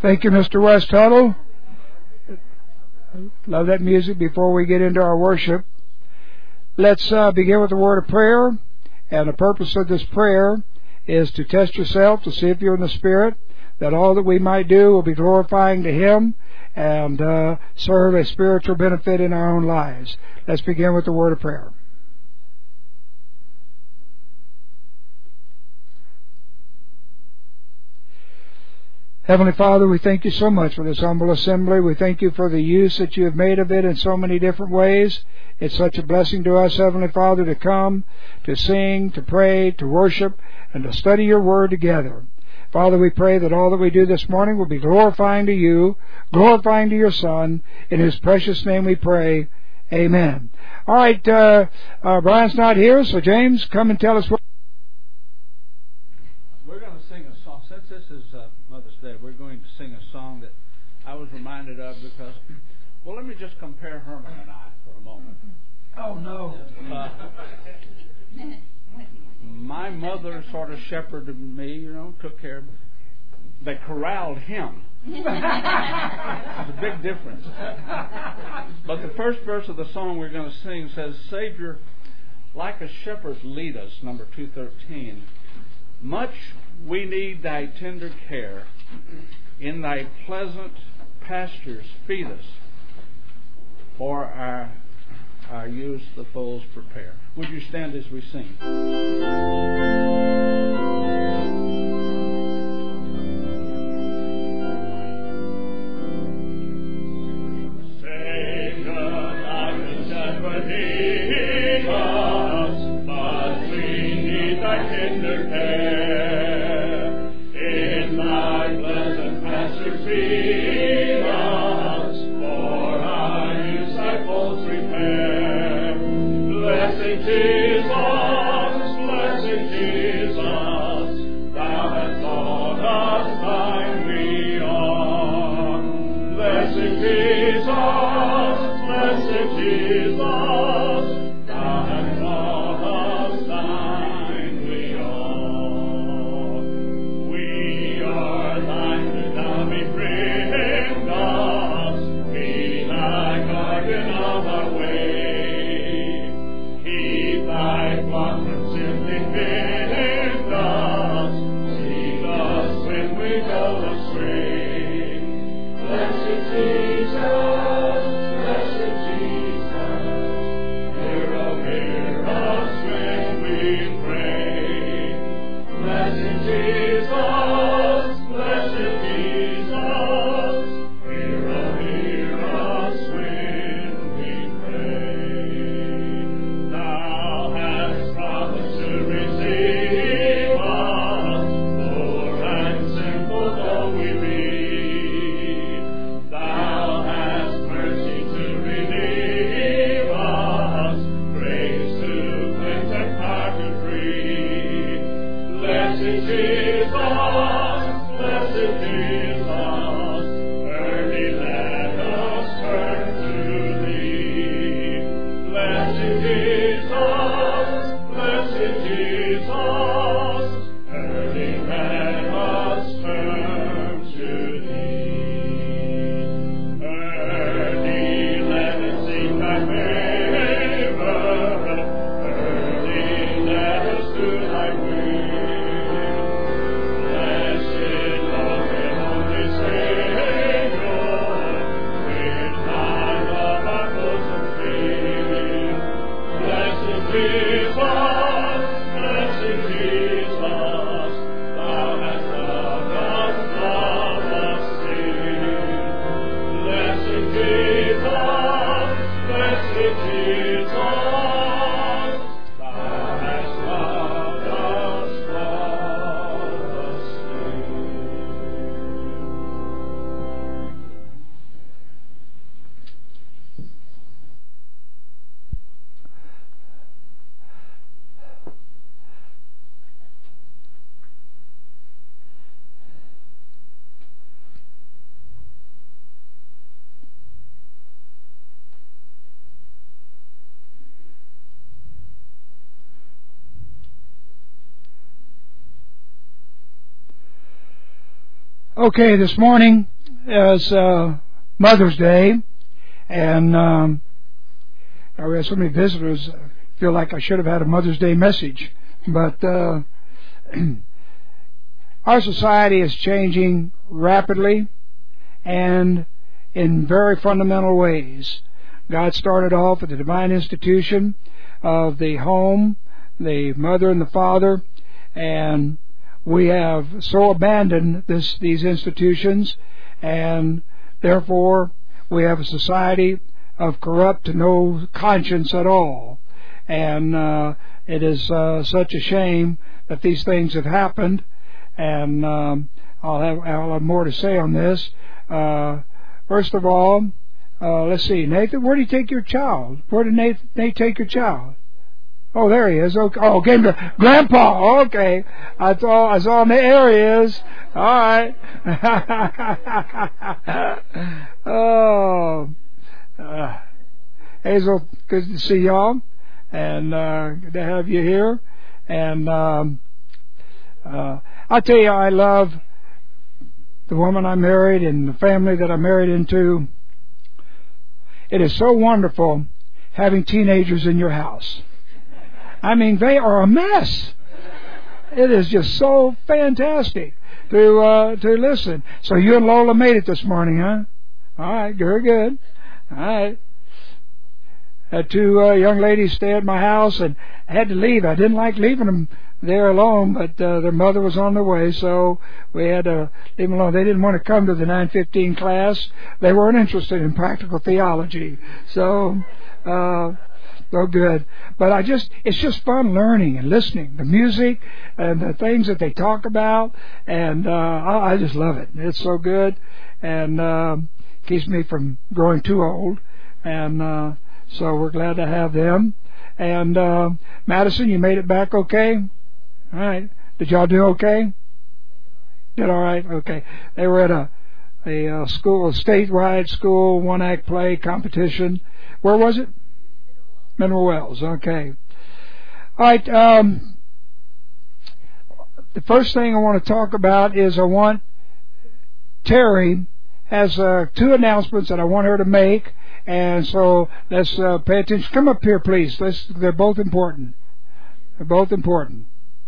Thank you, Mr. West Tuttle. Love that music. Before we get into our worship, let's begin with a word of prayer. And the purpose of this prayer is to test yourself, to see if you're in the Spirit, that all that we might do will be glorifying to Him and serve a spiritual benefit in our own lives. Let's begin with the word of prayer. Heavenly Father, we thank you so much for this humble assembly. We thank you for the use that you have made of it in so many different ways. It's such a blessing to us, Heavenly Father, to come, to sing, to pray, to worship, and to study your word together. Father, we pray that all that we do this morning will be glorifying to you, glorifying to your Son. In His precious name we pray. Amen. All right, Brian's not here, so James, come and tell us what. We're going to sing a song. Since this is Mother's Day, we're going to sing a song that I was reminded of because, well, let me just compare Herman and I for a moment. Oh, no. My mother sort of shepherded me, took care of me. They corralled him. There's a big difference. But the first verse of the song we're going to sing says, Savior, like a shepherd lead us, number 213. Much we need thy tender care. In thy pleasant pastures feed us. For our use the foals prepare. Would you stand as we sing? Blessed Lord, Okay, this morning is Mother's Day, and we have so many visitors. I feel like I should have had a Mother's Day message, but our society is changing rapidly and in very fundamental ways. God started off with the divine institution of the home, the mother and the father, and we have so abandoned these institutions, and therefore we have a society of corrupt to no conscience at all. And it is such a shame that these things have happened, and I'll have more to say on this. First of all, let's see, Nathan, where did you take your child? Where did Nate take your child? Oh, there he is. Okay. Oh, came to Grandpa. Okay. I saw him. There he is. All right. Oh. Hazel, good to see y'all. And good to have you here. And I'll tell you, I love the woman I married and the family that I married into. It is so wonderful having teenagers in your house. I mean, they are a mess. It is just so fantastic to listen. So you and Lola made it this morning, huh? All right, very good. All right. Had two young ladies stay at my house, and I had to leave. I didn't like leaving them there alone, but their mother was on the way, so we had to leave them alone. They didn't want to come to the 9:15 class. They weren't interested in practical theology. So good. But it's just fun learning and listening. The music and the things that they talk about, and I just love it. It's so good, and keeps me from growing too old. And so we're glad to have them. And Madison, you made it back okay? All right. Did y'all do okay? Did all right? Okay. They were at a school, a statewide school one-act play competition. Where was it? Mineral Wells. Okay. All right. The first thing I want to talk about is Terry has two announcements that I want her to make, and so let's pay attention. Come up here, please. They're both important. They're both important.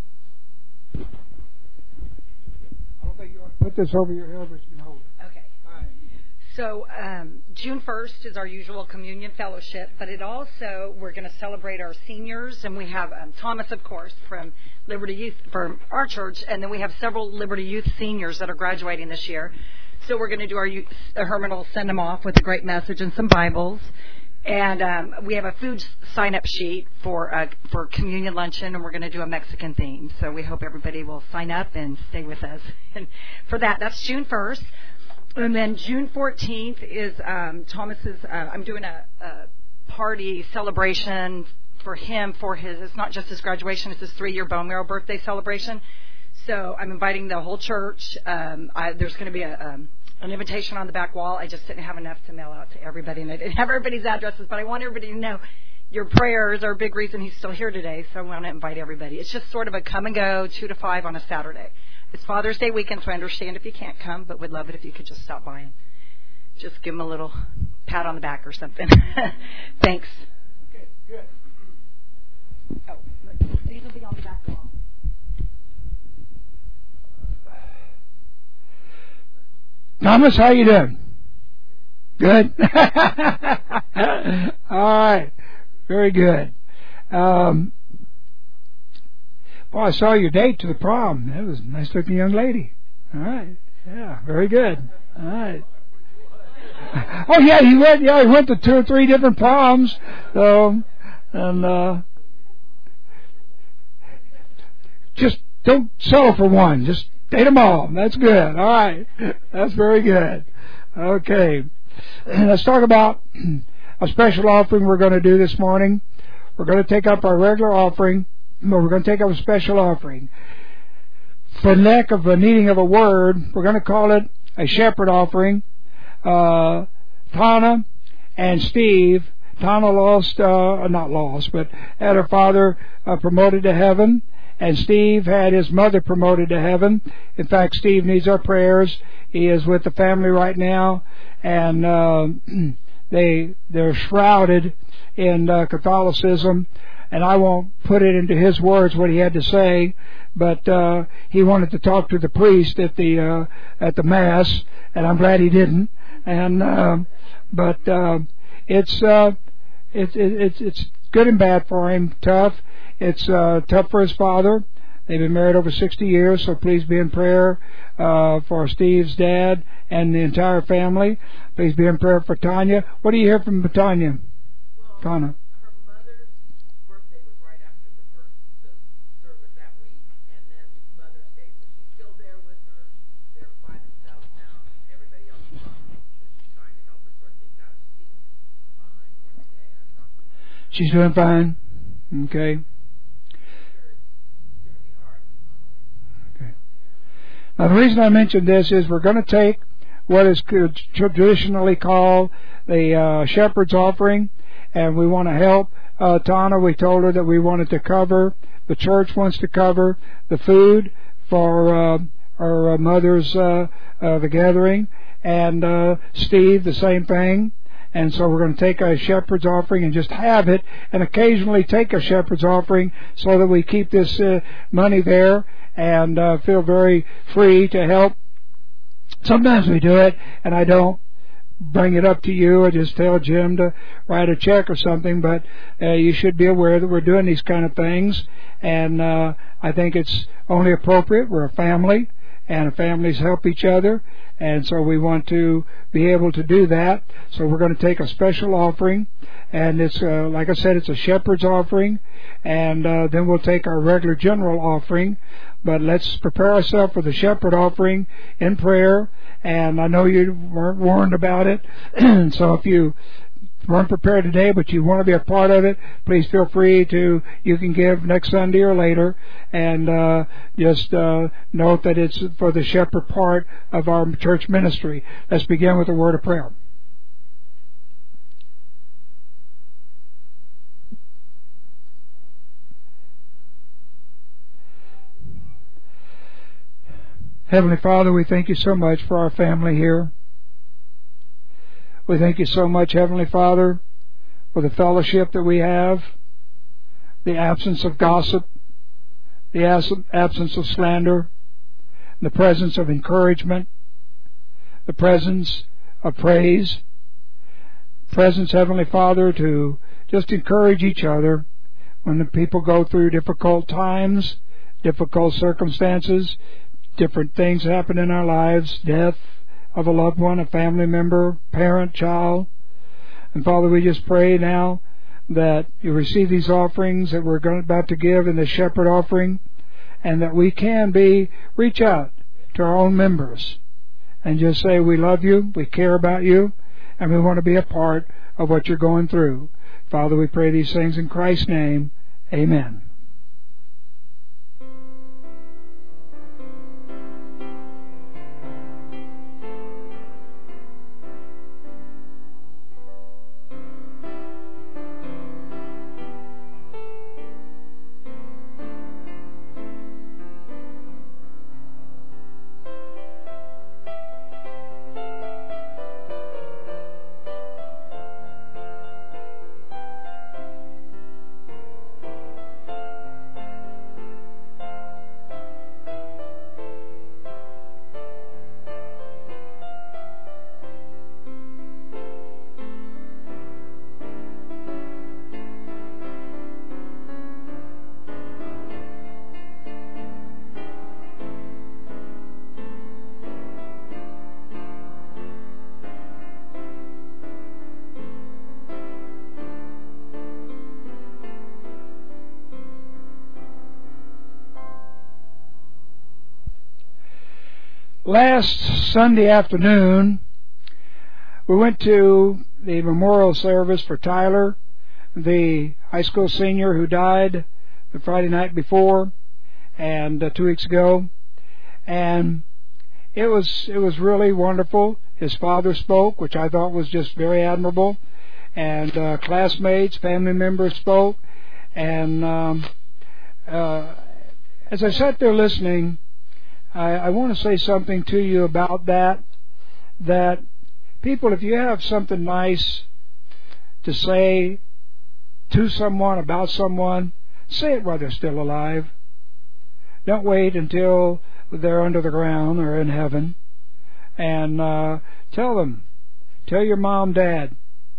I don't think you want to put this over your head, but you can hold it. Okay. All right. So June 1st is our usual communion fellowship, but we're going to celebrate our seniors, and we have Thomas, of course, from Liberty Youth, from our church, and then we have several Liberty Youth seniors that are graduating this year. So we're going to do Herman will send them off with a great message and some Bibles. And we have a food sign-up sheet for communion luncheon, and we're going to do a Mexican theme. So we hope everybody will sign up and stay with us. And for that's June 1st. And then June 14th is Thomas's, I'm doing a party celebration for him it's not just his graduation, it's his 3-year bone marrow birthday celebration. So I'm inviting the whole church. There's going to be an invitation on the back wall. I just didn't have enough to mail out to everybody, and I didn't have everybody's addresses, but I want everybody to know your prayers are a big reason he's still here today, so I want to invite everybody. It's just sort of a come and go, 2 to 5 on a Saturday. It's Father's Day weekend, so I understand if you can't come, but we'd love it if you could just stop by and just give him a little pat on the back or something. Thanks. Okay, good. Oh, these will be on the back wall. Thomas, how you doing? Good? All right. Very good. Well, I saw your date to the prom. That was a nice-looking young lady. All right. Yeah, very good. All right. Oh, yeah, he went to 2 or 3 different proms. So, and just don't settle for one. Just date them all. That's good. All right. That's very good. Okay. Let's talk about a special offering we're going to do this morning. We're going to take up our regular offering, but we're going to take up a special offering. For the lack of a needing of a word, we're going to call it a shepherd offering. Tana and Steve. Tana had her father promoted to heaven, And Steve had his mother promoted to heaven. In fact, Steve needs our prayers. He is with the family right now, and they're shrouded in Catholicism. And I won't put it into his words what he had to say, but he wanted to talk to the priest at the mass, and I'm glad he didn't. And but it's good and bad for him. Tough. It's tough for his father. They've been married over 60 years, so please be in prayer for Steve's dad and the entire family. Please be in prayer for Tanya. What do you hear from Tanya? Tanya. Her mother's birthday was right after the service that week, and then Mother's Day. So she's still there with her. They're by themselves now. Everybody else is gone. So she's trying to help her sort things out. She's fine for the day. I've talked to her. She's doing fine. Okay. Now, the reason I mentioned this is we're going to take what is traditionally called the shepherd's offering, and we want to help Tana. We told her that we wanted to cover, the church wants to cover the food for our mother's the gathering, and Steve, the same thing. And so we're going to take a shepherd's offering and just have it, and occasionally take a shepherd's offering so that we keep this money there and feel very free to help. Sometimes we do it, and I don't bring it up to you. I just tell Jim to write a check or something, but you should be aware that we're doing these kind of things, and I think it's only appropriate. We're a family, and families help each other, and so we want to be able to do that. So we're going to take a special offering, and it's like I said, it's a shepherd's offering, and then we'll take our regular general offering. But let's prepare ourselves for the shepherd offering in prayer, and I know you weren't warned about it, so if you weren't prepared today but you want to be a part of it, please feel free to, you can give next Sunday or later, and just note that it's for the shepherd part of our church ministry. Let's begin with a word of prayer. Heavenly Father, we thank you so much for our family here. We thank you so much, Heavenly Father, for the fellowship that we have, the absence of gossip, the absence of slander, the presence of encouragement, the presence of praise, presence, Heavenly Father, to just encourage each other when the people go through difficult times, difficult circumstances, different things happen in our lives, death of a loved one, a family member, parent, child. And Father, we just pray now that you receive these offerings that we're about to give in the shepherd offering, and that we can reach out to our own members and just say, we love you, we care about you, and we want to be a part of what you're going through. Father, we pray these things in Christ's name. Amen. Last Sunday afternoon, we went to the memorial service for Tyler, the high school senior who died the Friday night before, and 2 weeks ago. And it was really wonderful. His father spoke, which I thought was just very admirable, and classmates, family members spoke, and As I sat there listening, I want to say something to you about that people, if you have something nice to say to someone, about someone, say it while they're still alive. Don't wait until they're under the ground or in heaven. And tell them, tell your mom, dad,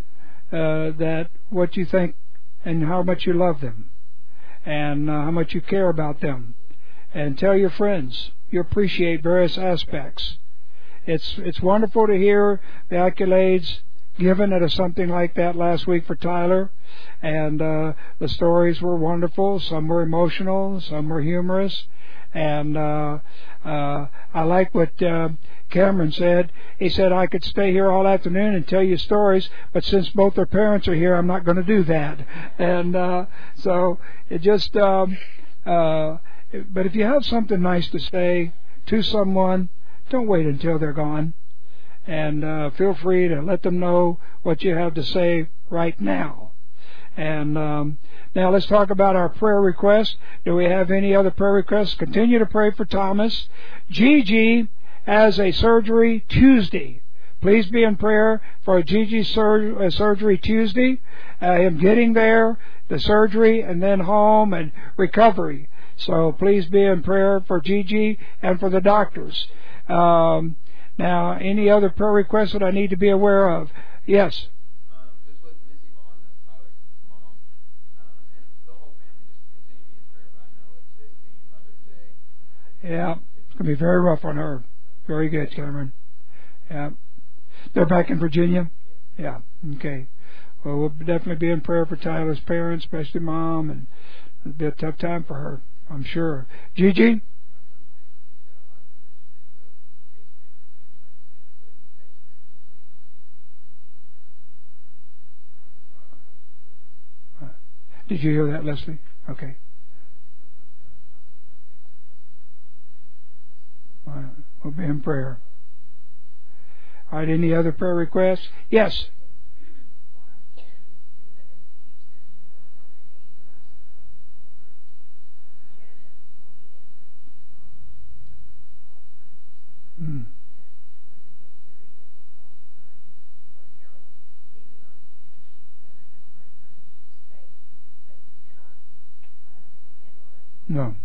that what you think and how much you love them and how much you care about them. And tell your friends you appreciate various aspects. It's wonderful to hear the accolades given at something like that last week for Tyler, and the stories were wonderful. Some were emotional, some were humorous, and I like what Cameron said. He said, I could stay here all afternoon and tell you stories, but since both their parents are here, I'm not going to do that. And so it just, but if you have something nice to say to someone, don't wait until they're gone. And feel free to let them know what you have to say right now. And now let's talk about our prayer requests. Do we have any other prayer requests? Continue to pray for Thomas. Gigi has a surgery Tuesday. Please be in prayer for Gigi's surgery Tuesday. Him getting there, the surgery, and then home and recovery. So please be in prayer for Gigi and for the doctors. Now, any other prayer requests that I need to be aware of? Yes. Just with Missy Vaughn, that's Tyler's mom, and the whole family, just continue to be in prayer, but I know it's this being Mother's Day. Yeah, it's going to be very rough on her. Very good, Cameron. Yeah. They're back in Virginia? Yeah, okay. Well, we'll definitely be in prayer for Tyler's parents, especially Mom, and it'll be a tough time for her, I'm sure. Gigi? Did you hear that, Leslie? Okay. All right. We'll be in prayer. All right. Any other prayer requests? Yes. Mm. No.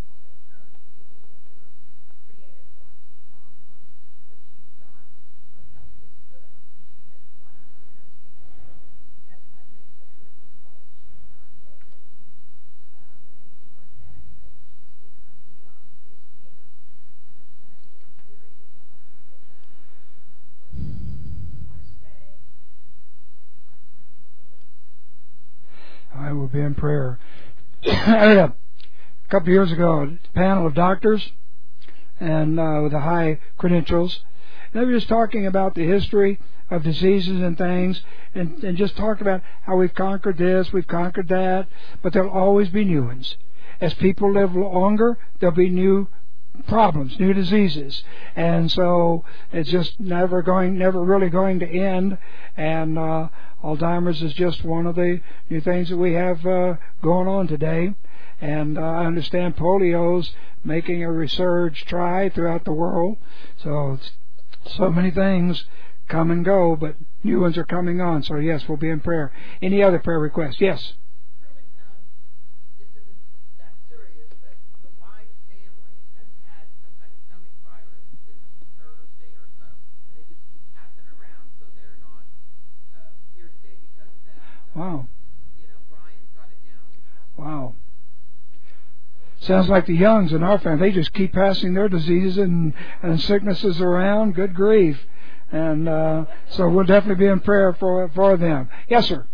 I will be in prayer. A couple of years ago, a panel of doctors and with the high credentials, they were just talking about the history of diseases and things, and just talked about how we've conquered this, we've conquered that, but there'll always be new ones. As people live longer, there'll be new problems, new diseases, and so it's just never really going to end. And Alzheimer's is just one of the new things that we have going on today. And I understand polio's making a resurge try throughout the world. So many things come and go, but new ones are coming on. So yes, we'll be in prayer. Any other prayer requests? Yes. This isn't that serious, but the Wise family has had some kind of stomach virus since Thursday or so, and they just keep passing around, so they're not here today because of that. So, Wow. Brian's got it now. Wow. Sounds like the Youngs in our family. They just keep passing their diseases and sicknesses around. Good grief. And so we'll definitely be in prayer for them. Yes, sir.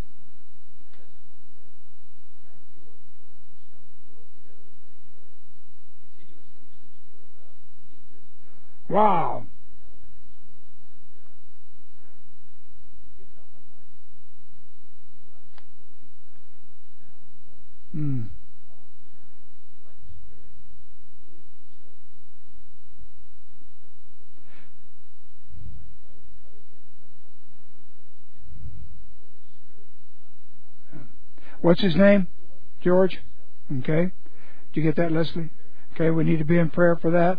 Wow. Mm. What's his name? George? Okay. Did you get that, Leslie? Okay, we need to be in prayer for that.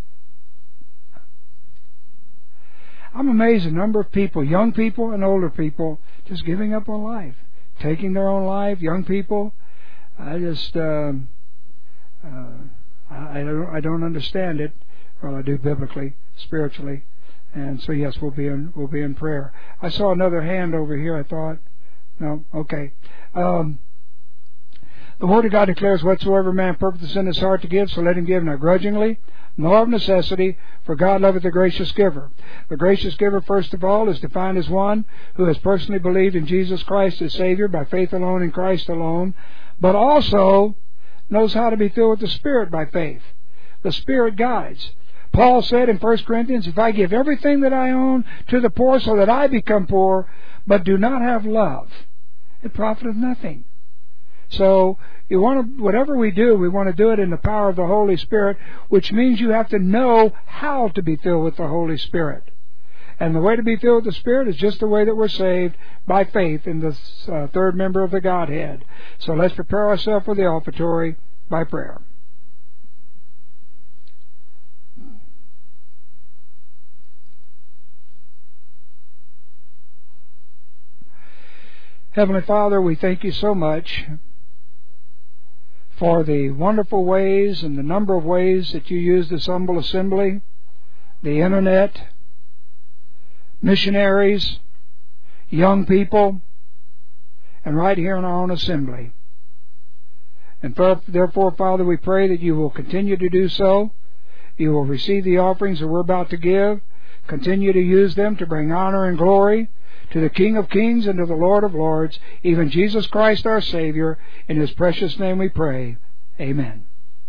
I'm amazed at the number of people, young people and older people, just giving up on life, taking their own life. Young people, I just I don't understand it. Well, I do biblically, spiritually, and so yes, we'll be in prayer. I saw another hand over here. I thought, no, okay. The Word of God declares, whatsoever man purposeth in his heart to give, so let him give, not grudgingly, nor of necessity, for God loveth the gracious giver. The gracious giver, first of all, is defined as one who has personally believed in Jesus Christ as Savior by faith alone in Christ alone, but also knows how to be filled with the Spirit by faith. The Spirit guides. Paul said in 1 Corinthians, if I give everything that I own to the poor so that I become poor, but do not have love, it profiteth nothing. So whatever we do, we want to do it in the power of the Holy Spirit, which means you have to know how to be filled with the Holy Spirit. And the way to be filled with the Spirit is just the way that we're saved, by faith in the third member of the Godhead. So let's prepare ourselves for the offertory by prayer. Heavenly Father, we thank you so much for the wonderful ways and the number of ways that you use this humble assembly, the internet, missionaries, young people, and right here in our own assembly. And therefore, Father, we pray that you will continue to do so. You will receive the offerings that we're about to give, continue to use them to bring honor and glory to the King of Kings and to the Lord of Lords, even Jesus Christ our Savior. In His precious name we pray. Amen.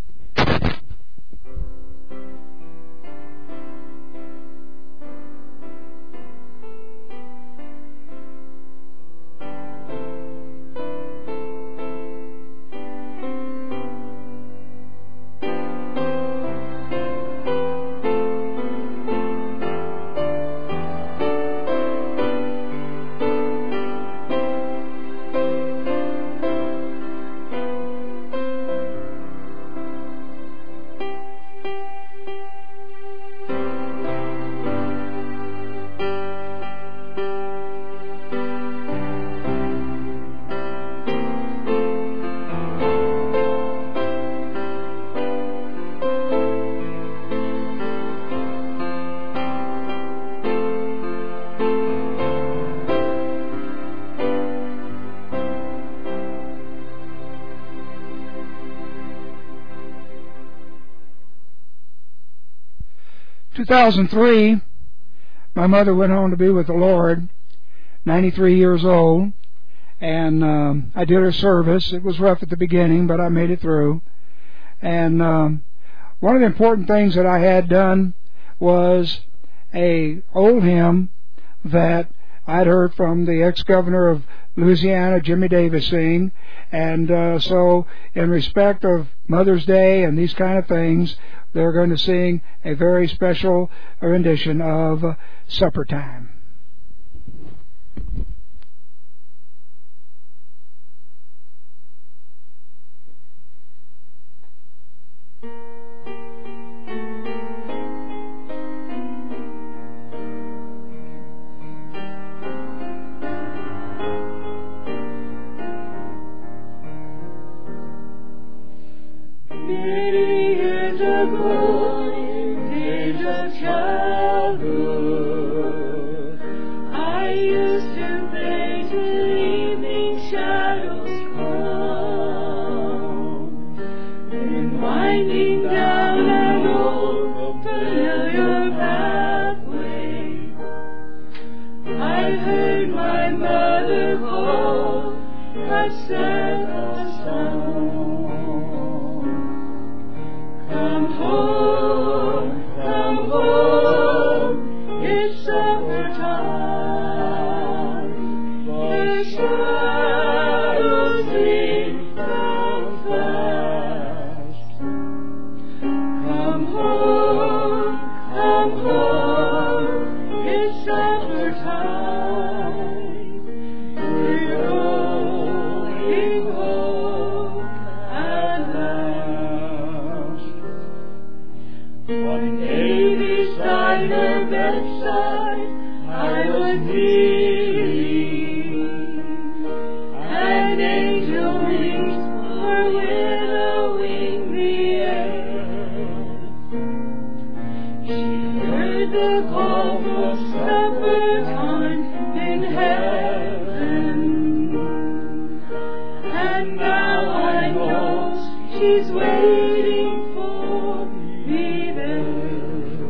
2003, my mother went home to be with the Lord, 93 years old, and I did her service. It was rough at the beginning, but I made it through. And one of the important things that I had done was a old hymn that I'd heard from the ex-governor of Louisiana, Jimmy Davis, sing. And so in respect of Mother's Day and these kind of things, they're going to sing a very special rendition of Supper Time. Many years ago, in days of childhood, I used to play till evening shadows come. Then winding down an old familiar pathway, I heard my mother call that sad sound. Come home, it's supper time. The shadows lean down fast. Come home, it's supper time. We're going home at last. by her bedside I was kneeling, and angel wings were winnowing the air. She heard the call for supper time in heaven, and now I know she's waiting for me there.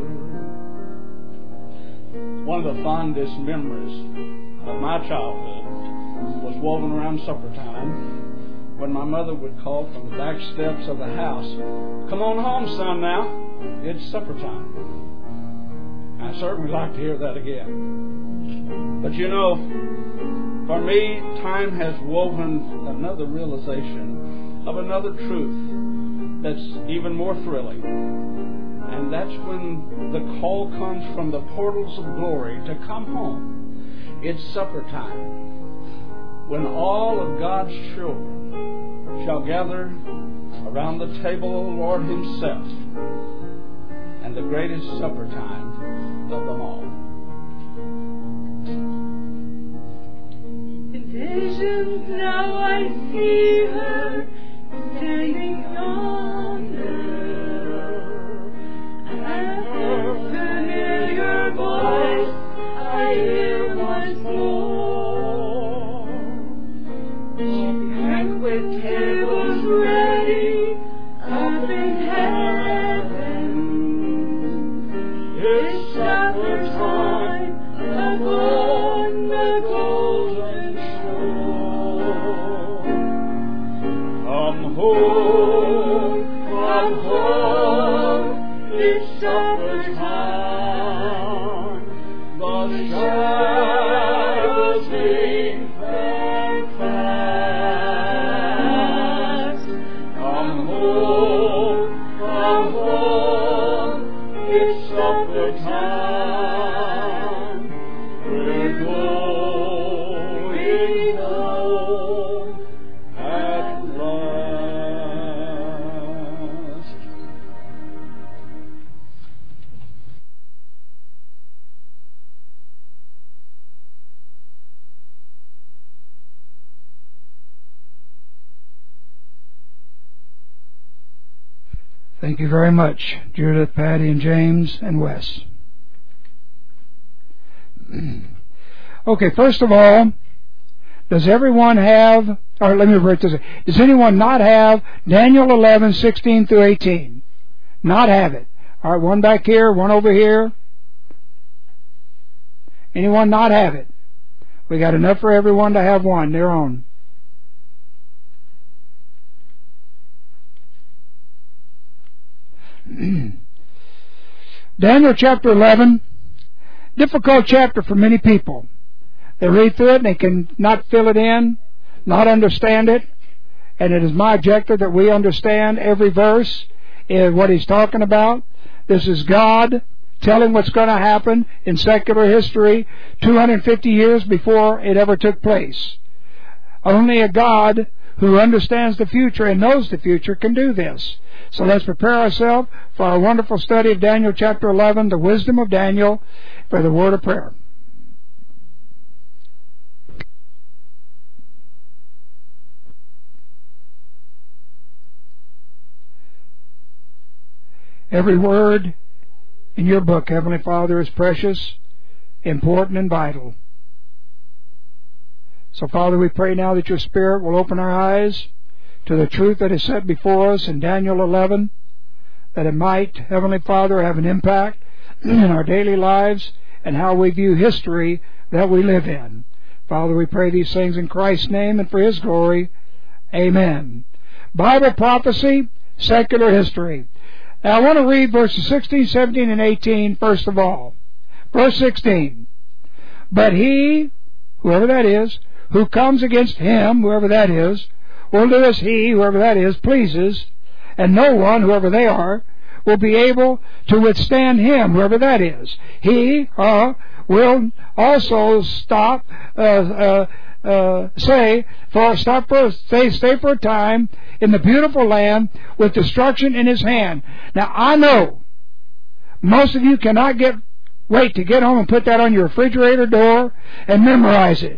One of the fondest memories of my childhood was woven around supper time, when my mother would call from the back steps of the house, "Come on home, son, now. It's supper time." I certainly like to hear that again. But you know, for me, time has woven another realization of another truth that's even more thrilling. And that's when the call comes from the portals of glory to come home. It's supper time, when all of God's children shall gather around the table of the Lord Himself, and the greatest supper time of them all. In visions now I see her standing yonder, and her familiar voice I hear once more. Banquet tables ready up in heaven. It's supper time upon the golden shore. Come home, it's supper time. The shadows lean and fast. Come home, it's supper time. We're going home at last. Thank you very much, Judith, Patty, and James, and Wes. Okay, first of all, does everyone have, or let me write this, does anyone not have Daniel 11, 16 through 18? Not have it. All right, one back here, one over here. Anyone not have it? We got enough for everyone to have one, their own. Daniel chapter 11, difficult chapter for many people. They read through it and they can not fill it in, not understand it, and it is my objective that we understand every verse, what he's talking about. This is God telling what's going to happen in secular history 250 years before it ever took place. Only a God who understands the future and knows the future can do this. So let's prepare ourselves for our wonderful study of Daniel chapter 11, the wisdom of Daniel, for the word of prayer. Every word in your book, Heavenly Father, is precious, important, and vital. So, Father, we pray now that your Spirit will open our eyes to the truth that is set before us in Daniel 11, that it might, Heavenly Father, have an impact in our daily lives and how we view history that we live in. Father, we pray these things in Christ's name and for His glory. Amen. Bible prophecy, secular history. Now I want to read verses 16, 17, and 18 first of all. Verse 16. But he, whoever that is, who comes against him, whoever that is, will do as he, whoever that is, pleases, and no one, whoever they are, will be able to withstand him, whoever that is. He will also stay for a time in the beautiful land with destruction in his hand. Now I know most of you cannot get wait to get home and put that on your refrigerator door and memorize it.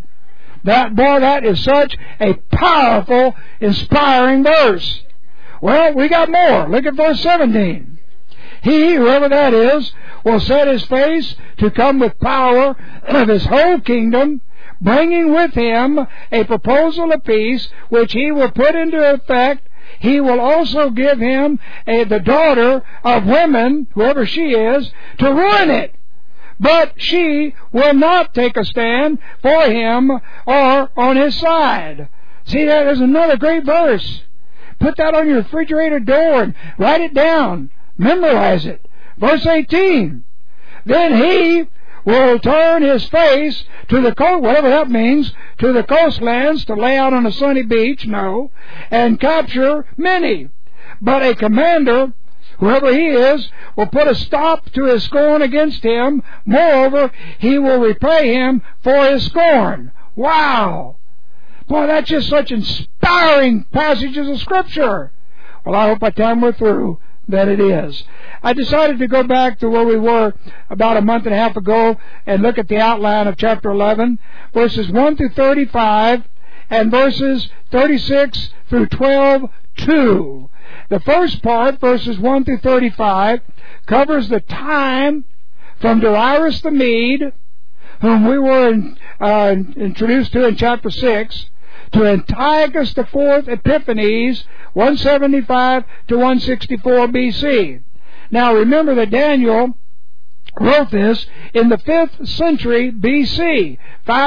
That is such a powerful, inspiring verse. Well, we got more. Look at verse 17. He, whoever that is, will set his face to come with power of his whole kingdom, bringing with him a proposal of peace, which he will put into effect. He will also give him the daughter of women, whoever she is, to ruin it. But she will not take a stand for him or on his side. See, there's another great verse. Put that on your refrigerator door and write it down. Memorize it. Verse 18. Then he will turn his face to the coast, whatever that means, to the coastlands to lay out on a sunny beach, and capture many. But a commander, whoever he is, will put a stop to his scorn against him. Moreover, he will repay him for his scorn. Wow! Boy, that's just such inspiring passages of Scripture. Well, I hope by the time we're through that it is. I decided to go back to where we were about a month and a half ago and look at the outline of chapter 11, verses 1 through 35, and verses 36 through 12:2. The first part, verses 1 through 35, covers the time from Darius the Mede, whom we were introduced to in chapter 6, to Antiochus IV Epiphanes, 175 to 164 B.C. Now remember that Daniel wrote this in the 5th century B.C.,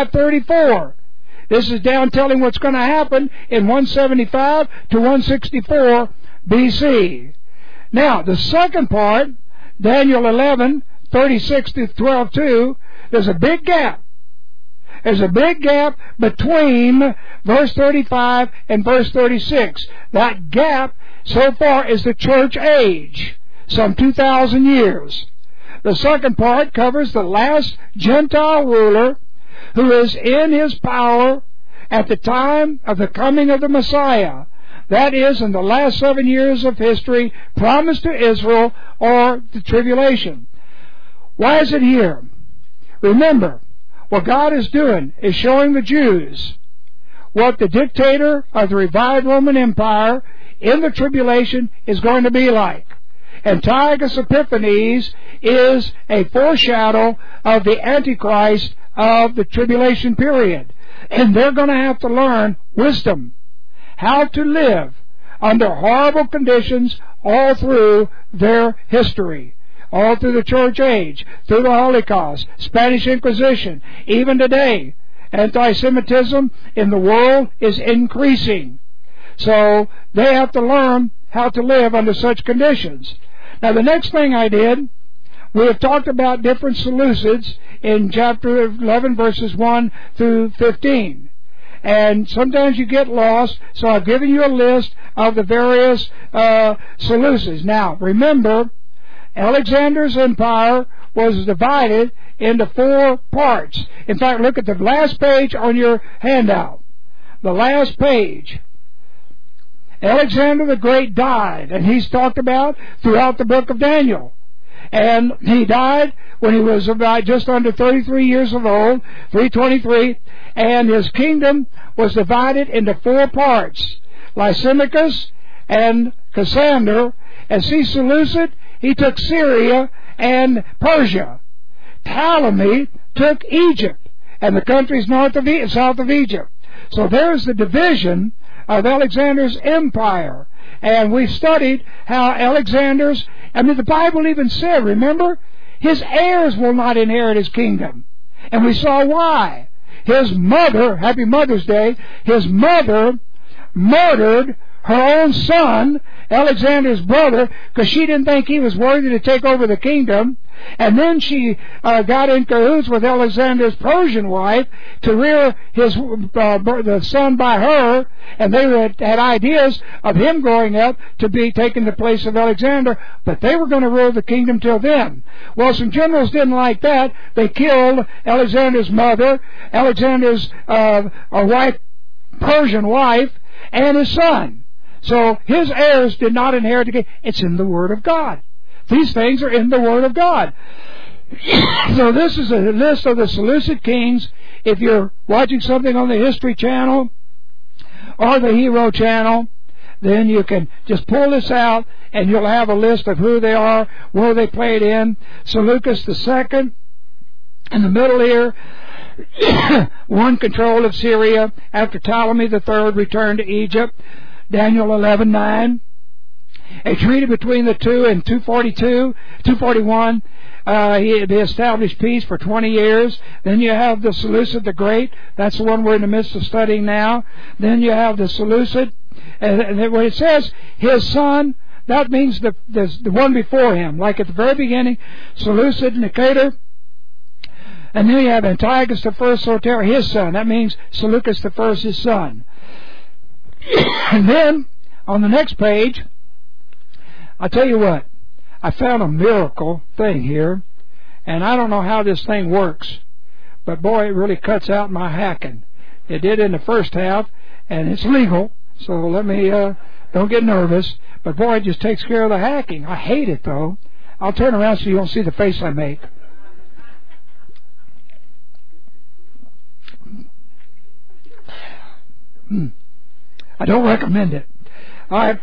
534. This is down telling what's going to happen in 175 to 164 B.C. Now, the second part, Daniel 11, 36 to 12:2, there's a big gap. There's a big gap between verse 35 and verse 36. That gap, so far, is the church age, some 2,000 years. The second part covers the last Gentile ruler who is in his power at the time of the coming of the Messiah. That is, in the last 7 years of history promised to Israel, or the tribulation. Why is it here? Remember, what God is doing is showing the Jews what the dictator of the revived Roman Empire in the tribulation is going to be like. Antiochus Epiphanes is a foreshadow of the Antichrist of the tribulation period. And they're going to have to learn wisdom, how to live under horrible conditions all through their history, all through the church age, through the Holocaust, Spanish Inquisition. Even today, anti-Semitism in the world is increasing. So they have to learn how to live under such conditions. Now, the next thing I did, we have talked about different Seleucids in chapter 11, verses 1 through 15. And sometimes you get lost, so I've given you a list of the various Seleucids. Now, remember, Alexander's empire was divided into 4 parts. In fact, look at the last page on your handout. The last page. Alexander the Great died, and he's talked about throughout the book of Daniel. And he died when he was about just under 33 years of old, 323, and his kingdom was divided into 4 parts. Lysimachus and Cassander, and Seleucid, he took Syria and Persia. Ptolemy took Egypt and the countries north of south of Egypt. So there's the division of Alexander's empire. And we studied how the Bible even said, remember, his heirs will not inherit his kingdom. And we saw why. His mother, Happy Mother's Day, his mother murdered her own son, Alexander's brother, because she didn't think he was worthy to take over the kingdom. And then she got in cahoots with Alexander's Persian wife to rear the son by her, and they had ideas of him growing up to be taking the place of Alexander, but they were going to rule the kingdom till then. Well, some generals didn't like that. They killed Alexander's mother, Alexander's Persian wife, and his son. So his heirs did not inherit the kingdom. It's in the Word of God. These things are in the Word of God. So this is a list of the Seleucid kings. If you're watching something on the History Channel or the Hero Channel, then you can just pull this out and you'll have a list of who they are, where they played in. Seleucus II, in the middle here, won control of Syria after Ptolemy III returned to Egypt. Daniel 11:9. A treaty between the two in 241. He established peace for 20 years. Then you have the Seleucid the Great. That's the one we're in the midst of studying now. Then you have the Seleucid. And when it says his son, that means the one before him. Like at the very beginning, Seleucid Nicator. And then you have Antiochus I Soter, his son. That means Seleucus I, his son. And then, on the next page, I'll tell you what, I found a miracle thing here, and I don't know how this thing works, but boy, it really cuts out my hacking. It did in the first half, and it's legal, so let me, don't get nervous, but boy, it just takes care of the hacking. I hate it, though. I'll turn around so you don't see the face I make. I don't recommend it. All right.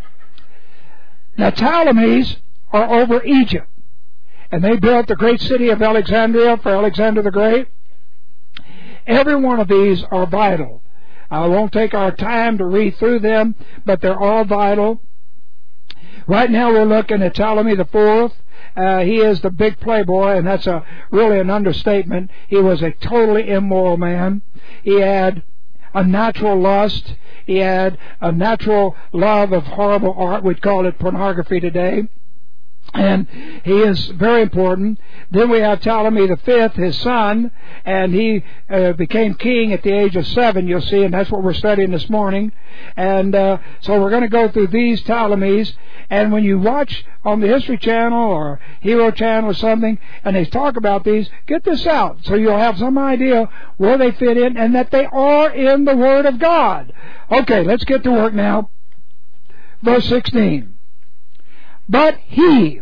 Now, Ptolemies are over Egypt, and they built the great city of Alexandria for Alexander the Great. Every one of these are vital. I won't take our time to read through them, but they're all vital. Right now we're looking at Ptolemy IV. He is the big playboy, and that's really an understatement. He was a totally immoral man. He had a natural lust. He had a natural love of horrible art. We'd call it pornography today. And he is very important. Then we have Ptolemy V, his son, and he became king at the age of 7, you'll see, and that's what we're studying this morning. And so we're going to go through these Ptolemies. And when you watch on the History Channel or Hero Channel or something, and they talk about these, get this out so you'll have some idea where they fit in and that they are in the Word of God. Okay, let's get to work now. Verse 16. But he,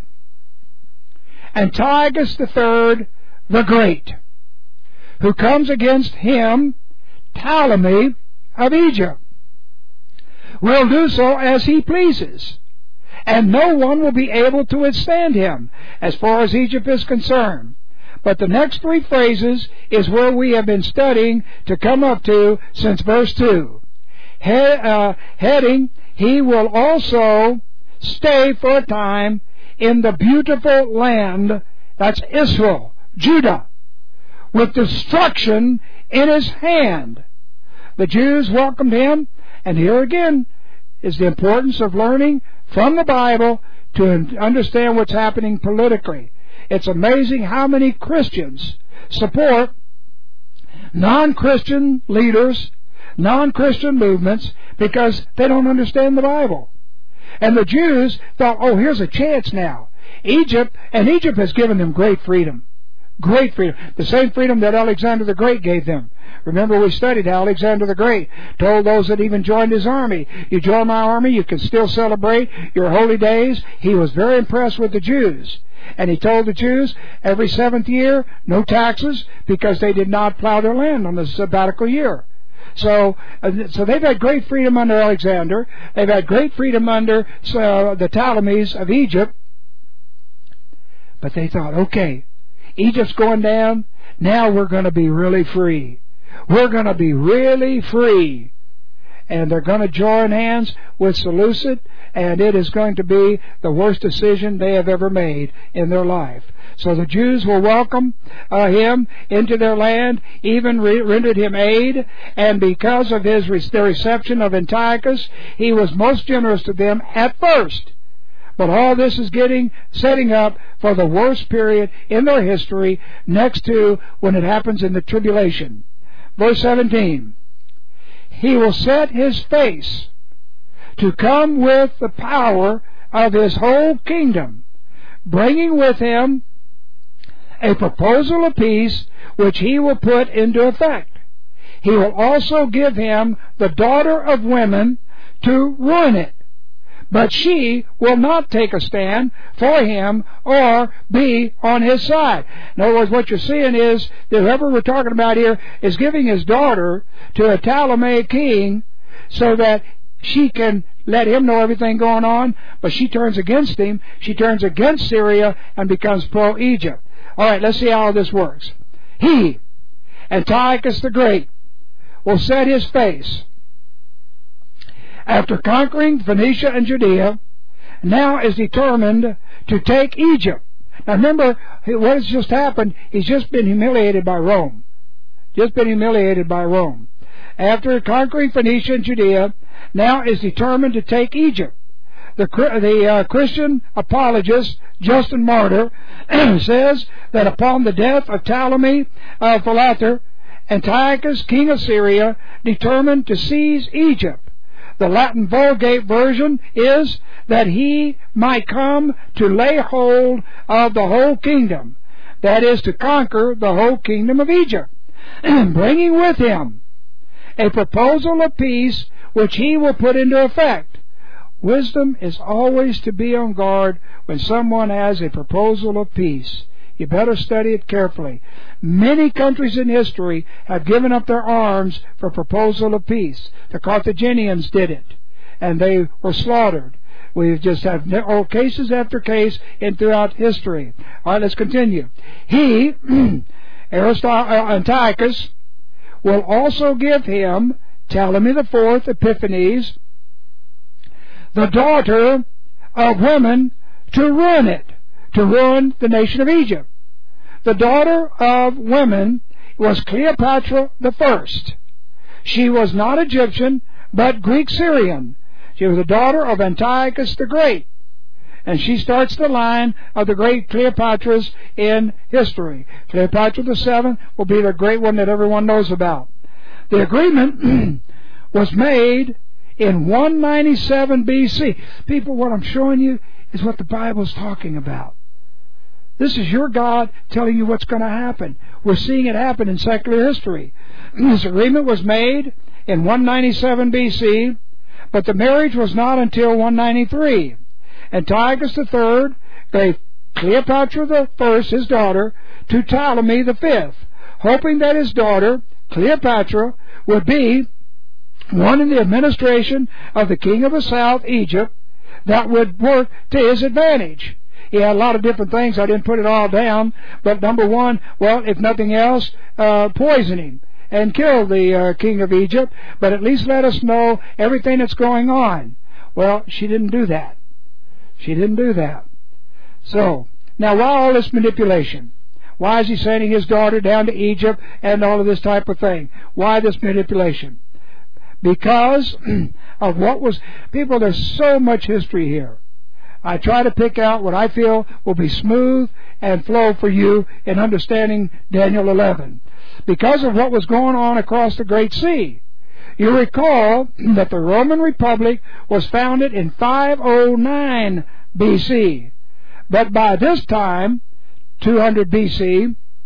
Antiochus III the Great, who comes against him, Ptolemy of Egypt, will do so as he pleases, and no one will be able to withstand him as far as Egypt is concerned. But the next three phrases is where we have been studying to come up to since verse 2. Heading, he will also stay for a time in the beautiful land, that's Israel, Judah, with destruction in his hand. The Jews welcomed him, and here again is the importance of learning from the Bible to understand what's happening politically. It's amazing how many Christians support non-Christian leaders, non-Christian movements, because they don't understand the Bible. And the Jews thought, oh, here's a chance now. Egypt has given them great freedom. Great freedom. The same freedom that Alexander the Great gave them. Remember, we studied how Alexander the Great told those that even joined his army, you join my army, you can still celebrate your holy days. He was very impressed with the Jews. And he told the Jews, every 7th year, no taxes, because they did not plow their land on the sabbatical year. So they've had great freedom under Alexander. They've had great freedom under the Ptolemies of Egypt. But they thought, okay, Egypt's going down. Now we're going to be really free. We're going to be really free. And they're going to join hands with Seleucid, and it is going to be the worst decision they have ever made in their life. So the Jews will welcome him into their land, even rendered him aid, and because of their reception of Antiochus, he was most generous to them at first. But all this is setting up for the worst period in their history, next to when it happens in the tribulation. Verse 17. He will set his face to come with the power of his whole kingdom, bringing with him a proposal of peace which he will put into effect. He will also give him the daughter of women to ruin it. but she will not take a stand for him or be on his side. In other words, what you're seeing is that whoever we're talking about here is giving his daughter to a Ptolemy king so that she can let him know everything going on, but she turns against him. She turns against Syria and becomes pro-Egypt. All right, let's see how this works. He, Antiochus the Great, will set his face after conquering Phoenicia and Judea, now is determined to take Egypt. Now remember, what has just happened? He's just been humiliated by Rome. Just been humiliated by Rome. After conquering Phoenicia and Judea, now is determined to take Egypt. The Christian apologist, Justin Martyr, says that upon the death of Ptolemy of Philater, Antiochus, king of Syria, determined to seize Egypt. The Latin Vulgate version is that he might come to lay hold of the whole kingdom, that is, to conquer the whole kingdom of Egypt, bringing with him a proposal of peace which he will put into effect. Wisdom is always to be on guard when someone has a proposal of peace. You better study it carefully. Many countries in history have given up their arms for proposal of peace. The Carthaginians did it, and they were slaughtered. We just have cases after case throughout history. All right, let's continue. He, Antiochus, will also give him Ptolemy IV, Epiphanes, the daughter of women, to ruin it, to ruin the nation of Egypt. The daughter of women was Cleopatra the First. She was not Egyptian, but Greek-Syrian. She was the daughter of Antiochus the Great. And she starts the line of the great Cleopatras in history. Cleopatra the Seventh will be the great one that everyone knows about. The agreement was made in 197 B.C. People, what I'm showing you is what the Bible's talking about. This is your God telling you what's going to happen. We're seeing it happen in secular history. This agreement was made in 197 B.C., but the marriage was not until 193. Antiochus III gave Cleopatra I, his daughter, to Ptolemy V, hoping that his daughter, Cleopatra, would be one in the administration of the king of the south, Egypt, that would work to his advantage. He had a lot of different things. I didn't put it all down. But number one, well, if nothing else, poison him and kill the king of Egypt. But at least let us know everything that's going on. Well, she didn't do that. She didn't do that. So, now why all this manipulation? Why is he sending his daughter down to Egypt and all of this type of thing? Why this manipulation? Because of what was... People, there's so much history here. I try to pick out what I feel will be smooth and flow for you in understanding Daniel 11. Because of what was going on across the Great Sea. You recall that the Roman Republic was founded in 509 B.C. But by this time, 200 B.C.,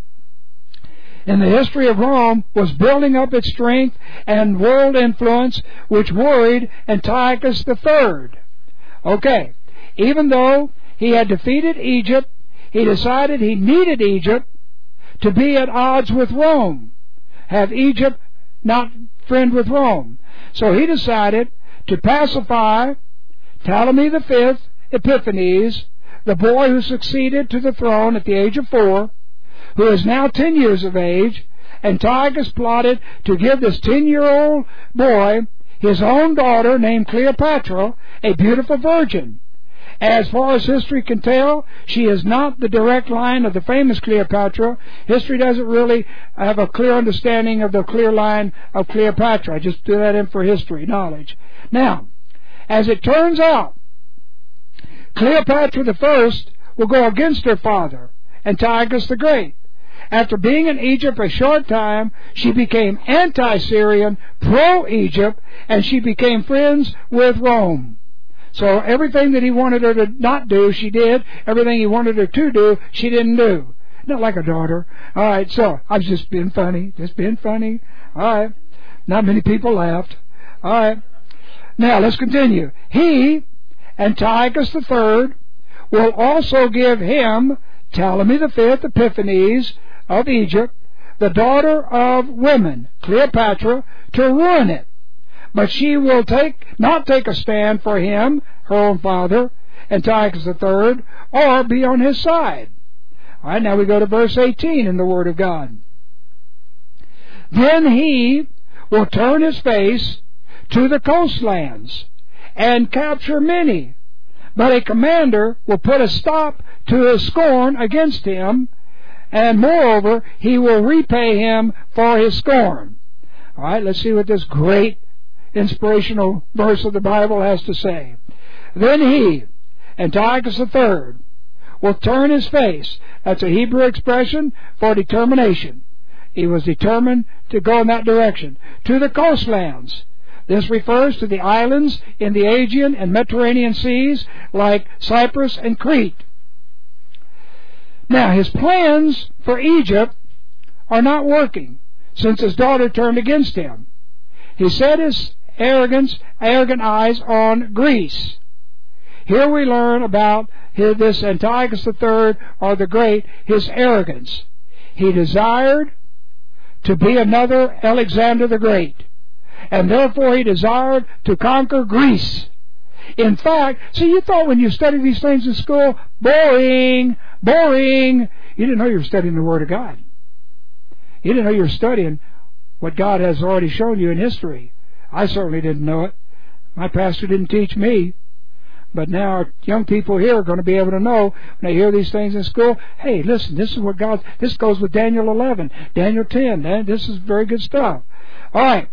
in the history of Rome was building up its strength and world influence, which worried Antiochus III. Okay. Even though he had defeated Egypt, he decided he needed Egypt to be at odds with Rome. Have Egypt not friend with Rome. So he decided to pacify Ptolemy V, Epiphanes, the boy who succeeded to the throne at the age of 4, who is now 10 years of age. Antiochus plotted to give this 10-year-old boy his own daughter named Cleopatra, a beautiful virgin. As far as history can tell, she is not the direct line of the famous Cleopatra. History doesn't really have a clear understanding of the clear line of Cleopatra. I just do that in for history knowledge. Now, as it turns out, Cleopatra I will go against her father, Antiochus the Great. After being in Egypt a short time, she became anti-Syrian, pro-Egypt, and she became friends with Rome. So everything that he wanted her to not do, she did. Everything he wanted her to do, she didn't do. Not like a daughter. All right, so I was just being funny. All right. Not many people laughed. All right. Now, let's continue. He, Antiochus III will also give him Ptolemy V Epiphanes of Egypt, the daughter of women, Cleopatra, to ruin it. But she will not take a stand for him, her own father, Antiochus III, or be on his side. All right, now we go to verse 18 in the Word of God. Then he will turn his face to the coastlands and capture many, but a commander will put a stop to his scorn against him, and moreover, he will repay him for his scorn. All right, let's see what this great inspirational verse of the Bible has to say. Then he, Antiochus III, will turn his face. That's a Hebrew expression for determination. He was determined to go in that direction. To the coastlands. This refers to the islands in the Aegean and Mediterranean seas like Cyprus and Crete. Now, his plans for Egypt are not working since his daughter turned against him. He set his arrogant eyes on Greece. Here we learn about this Antiochus III, or the Great, his arrogance. He desired to be another Alexander the Great, and therefore he desired to conquer Greece. In fact, see, you thought when you studied these things in school, boring. You didn't know you were studying the Word of God. You didn't know you were studying what God has already shown you in history. I certainly didn't know it. My pastor didn't teach me. But now young people here are going to be able to know when they hear these things in school, hey, listen, this is what this goes with Daniel 11, Daniel 10. This is very good stuff. All right.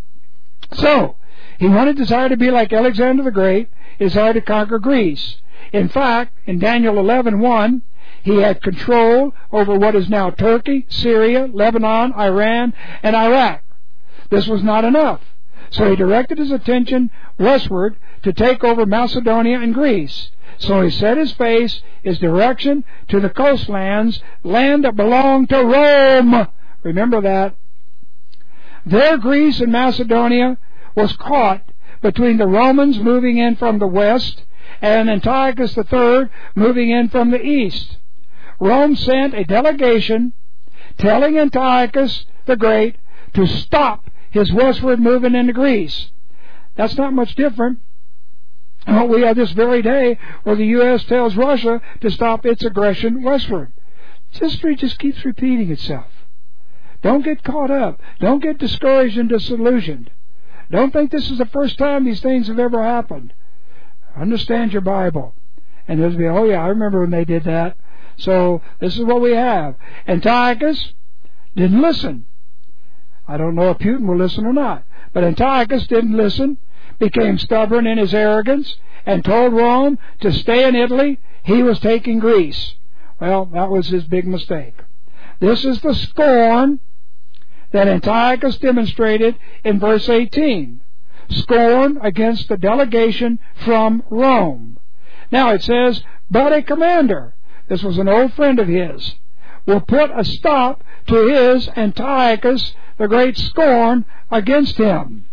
So, he desired to be like Alexander the Great, desired to conquer Greece. In fact, in Daniel 11:1, he had control over what is now Turkey, Syria, Lebanon, Iran, and Iraq. This was not enough. So he directed his attention westward to take over Macedonia and Greece. So he set his face, his direction, to the coastlands, land that belonged to Rome. Remember that. There Greece and Macedonia was caught between the Romans moving in from the west and Antiochus III moving in from the east. Rome sent a delegation telling Antiochus the Great to stop his westward moving into Greece. That's not much different than what we have this very day, where the U.S. tells Russia to stop its aggression westward. History just keeps repeating itself. Don't get caught up. Don't get discouraged and disillusioned. Don't think this is the first time these things have ever happened. Understand your Bible. And there's be, oh yeah, I remember when they did that. So this is what we have. Antiochus didn't listen. I don't know if Putin will listen or not. But Antiochus didn't listen, became stubborn in his arrogance, and told Rome to stay in Italy. He was taking Greece. Well, that was his big mistake. This is the scorn that Antiochus demonstrated in verse 18. Scorn against the delegation from Rome. Now it says, but a commander, this was an old friend of his, will put a stop to his, Antiochus, the great scorn against him.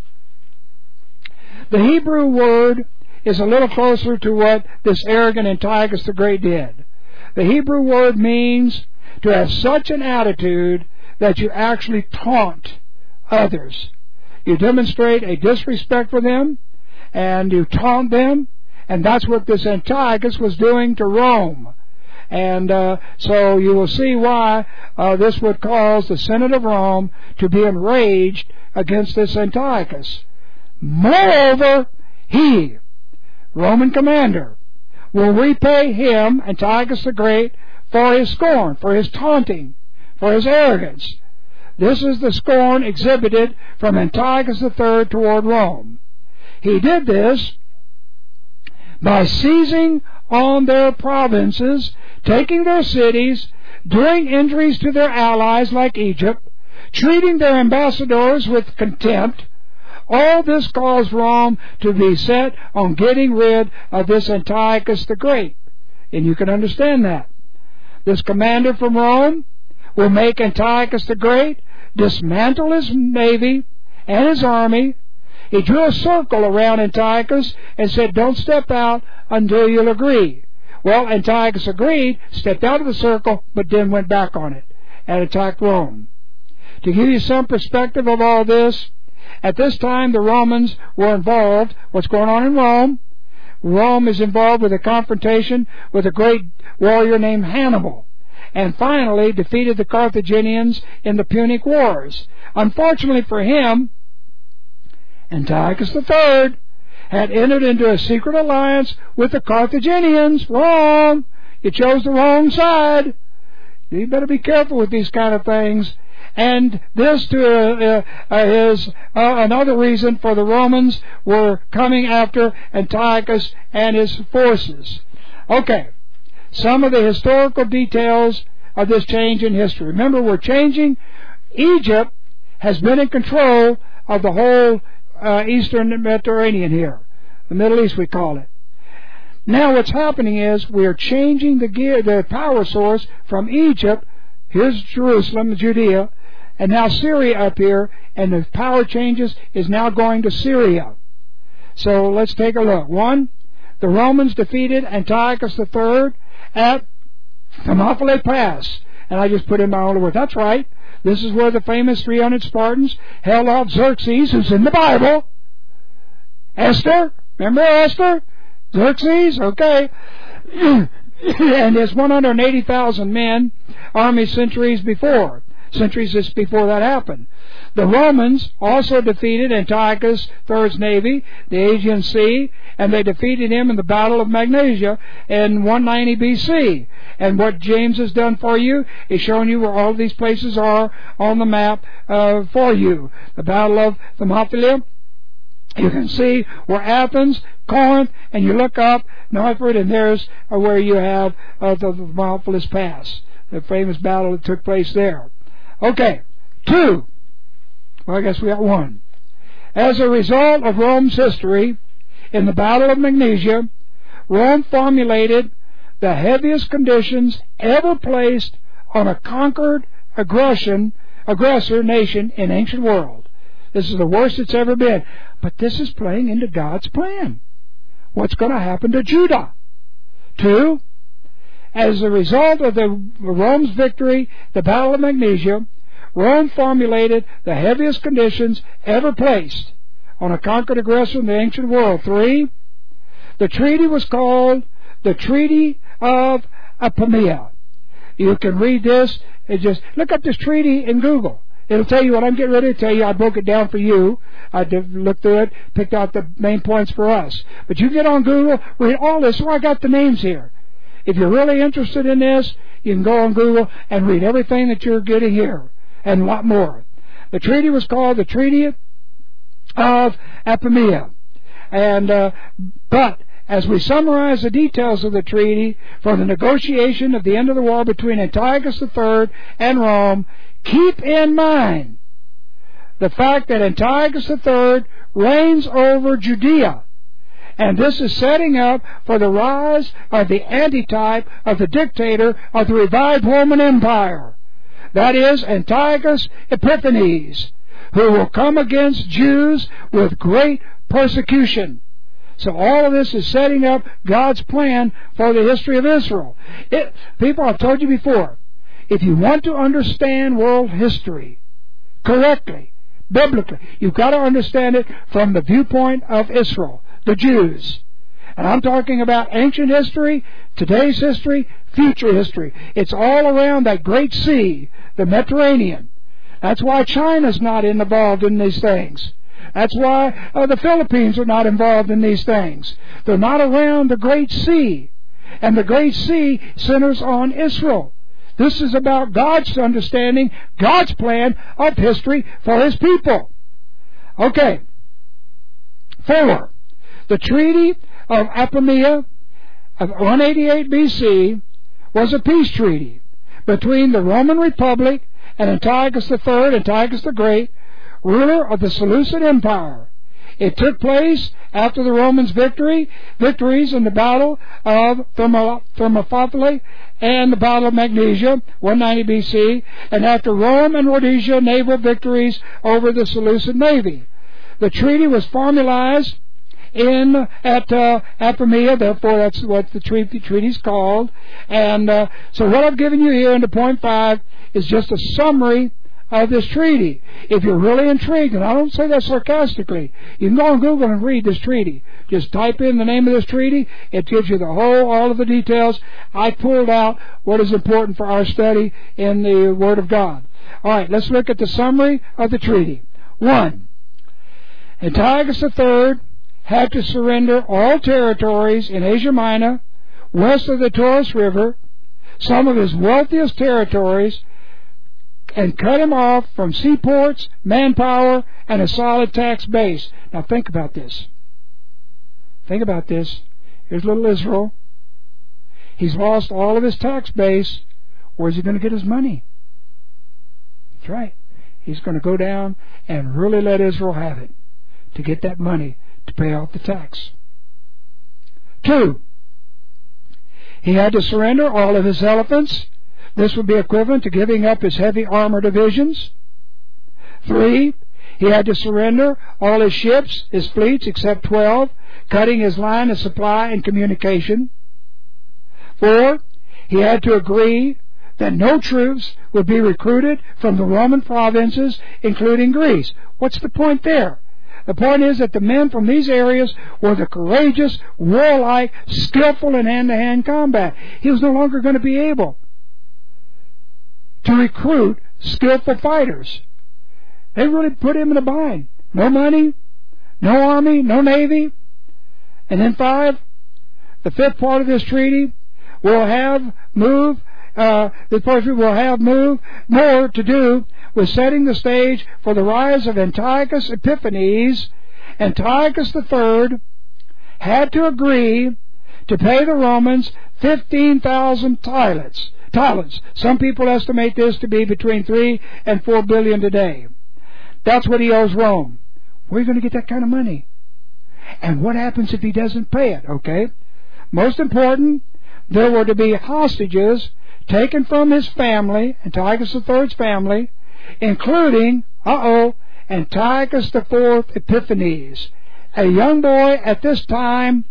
The Hebrew word is a little closer to what this arrogant Antiochus the Great did. The Hebrew word means to have such an attitude that you actually taunt others. You demonstrate a disrespect for them, and you taunt them, and that's what this Antiochus was doing to Rome. And so you will see why this would cause the Senate of Rome to be enraged against this Antiochus. Moreover, he, Roman commander, will repay him, Antiochus the Great, for his scorn, for his taunting, for his arrogance. This is the scorn exhibited from Antiochus III toward Rome. He did this by seizing on their provinces, taking their cities, doing injuries to their allies like Egypt, treating their ambassadors with contempt. All this caused Rome to be set on getting rid of this Antiochus the Great. And you can understand that. This commander from Rome will make Antiochus the Great dismantle his navy and his army. He drew a circle around Antiochus and said, don't step out until you'll agree. Well, Antiochus agreed, stepped out of the circle, but then went back on it and attacked Rome. To give you some perspective of all this, at this time the Romans were involved. What's going on in Rome? Rome is involved with a confrontation with a great warrior named Hannibal, and finally defeated the Carthaginians in the Punic Wars. Unfortunately for him, Antiochus III had entered into a secret alliance with the Carthaginians. Wrong! You chose the wrong side. You better be careful with these kind of things. And this is another reason for the Romans were coming after Antiochus and his forces. Okay, some of the historical details of this change in history. Remember, we're changing. Egypt has been in control of the whole Eastern Mediterranean here. The Middle East, we call it. Now what's happening is we are changing the power source from Egypt. Here's Jerusalem, Judea, and now Syria up here, and the power changes is now going to Syria. So let's take a look. 1, the Romans defeated Antiochus III at Thermopylae Pass. And I just put in my own word. That's right. This is where the famous 300 Spartans held off Xerxes, who's in the Bible. Esther, remember Esther? Xerxes, okay. And there's 180,000 men, army centuries before that happened. The Romans also defeated Antiochus III's navy, the Aegean Sea, and they defeated him in the Battle of Magnesia in 190 BC. And what James has done for you is shown you where all of these places are on the map for you. The Battle of Thermopylae, you can see where Athens, Corinth, and you look up northward, and there's where you have the Thermopylae Pass, the famous battle that took place there. Okay, 2. Well, I guess we got 1. As a result of Rome's history, in the Battle of Magnesia, Rome formulated the heaviest conditions ever placed on a conquered aggressor nation in ancient world. This is the worst it's ever been. But this is playing into God's plan. What's going to happen to Judah? 2. As a result of Rome's victory, the Battle of Magnesia, Rome formulated the heaviest conditions ever placed on a conquered aggressor in the ancient world. 3. The treaty was called the Treaty of Apamea. You can read this. Just look up this treaty in Google. It'll tell you what I'm getting ready to tell you. I broke it down for you. I looked through it, picked out the main points for us. But you get on Google, read all this. So I got the names here. If you're really interested in this, you can go on Google and read everything that you're getting here and a lot more. The treaty was called the Treaty of Apamea. But as we summarize the details of the treaty for the negotiation of the end of the war between Antiochus III and Rome, keep in mind the fact that Antiochus III reigns over Judea. And this is setting up for the rise of the antitype of the dictator of the revived Roman Empire. That is Antiochus Epiphanes, who will come against Jews with great persecution. So all of this is setting up God's plan for the history of Israel. People, I've told you before, if you want to understand world history correctly, biblically, you've got to understand it from the viewpoint of Israel, the Jews. And I'm talking about ancient history, today's history, future history. It's all around that great sea, the Mediterranean. That's why China's not involved in these things. That's why the Philippines are not involved in these things. They're not around the great sea. And the great sea centers on Israel. This is about God's understanding, God's plan of history for His people. Okay. 4. The Treaty of Apamea of 188 BC was a peace treaty between the Roman Republic and Antiochus III, Antiochus the Great, ruler of the Seleucid Empire. It took place after the Romans' victories in the Battle of Thermopylae and the Battle of Magnesia, 190 BC, and after Rome and Rhodesia naval victories over the Seleucid navy. The treaty was formalized at Apamea, therefore that's what the treaty's called. And so what I've given you here into point 5 is just a summary of this treaty. If you're really intrigued, and I don't say that sarcastically, you can go on Google and read this treaty. Just type in the name of this treaty. It gives you all of the details. I pulled out what is important for our study in the Word of God. All right, let's look at the summary of the treaty. 1. Antiochus III had to surrender all territories in Asia Minor, west of the Taurus River, some of his wealthiest territories, and cut him off from seaports, manpower, and a solid tax base. Now think about this. Think about this. Here's little Israel. He's lost all of his tax base. Where's he going to get his money? That's right. He's going to go down and really let Israel have it to get that money to pay off the tax. 2. He had to surrender all of his elephants. This would be equivalent to giving up his heavy armor divisions. 3. He had to surrender all his ships, his fleets, except 12, cutting his line of supply and communication. 4. He had to agree that no troops would be recruited from the Roman provinces, including Greece. What's the point there? The point is that the men from these areas were the courageous, warlike, skillful in hand-to-hand combat. He was no longer going to be able to recruit skillful fighters. They really put him in a bind. No money, no army, no navy. And then 5, the 5th part of this treaty will have more to do with setting the stage for the rise of Antiochus Epiphanes. Antiochus III had to agree to pay the Romans 15,000 talents. Some people estimate this to be between 3 and 4 billion today. That's what he owes Rome. Where are you going to get that kind of money? And what happens if he doesn't pay it? Okay. Most important, there were to be hostages taken from his family, Antiochus III's family, including, Antiochus IV Epiphanes, a young boy at this time.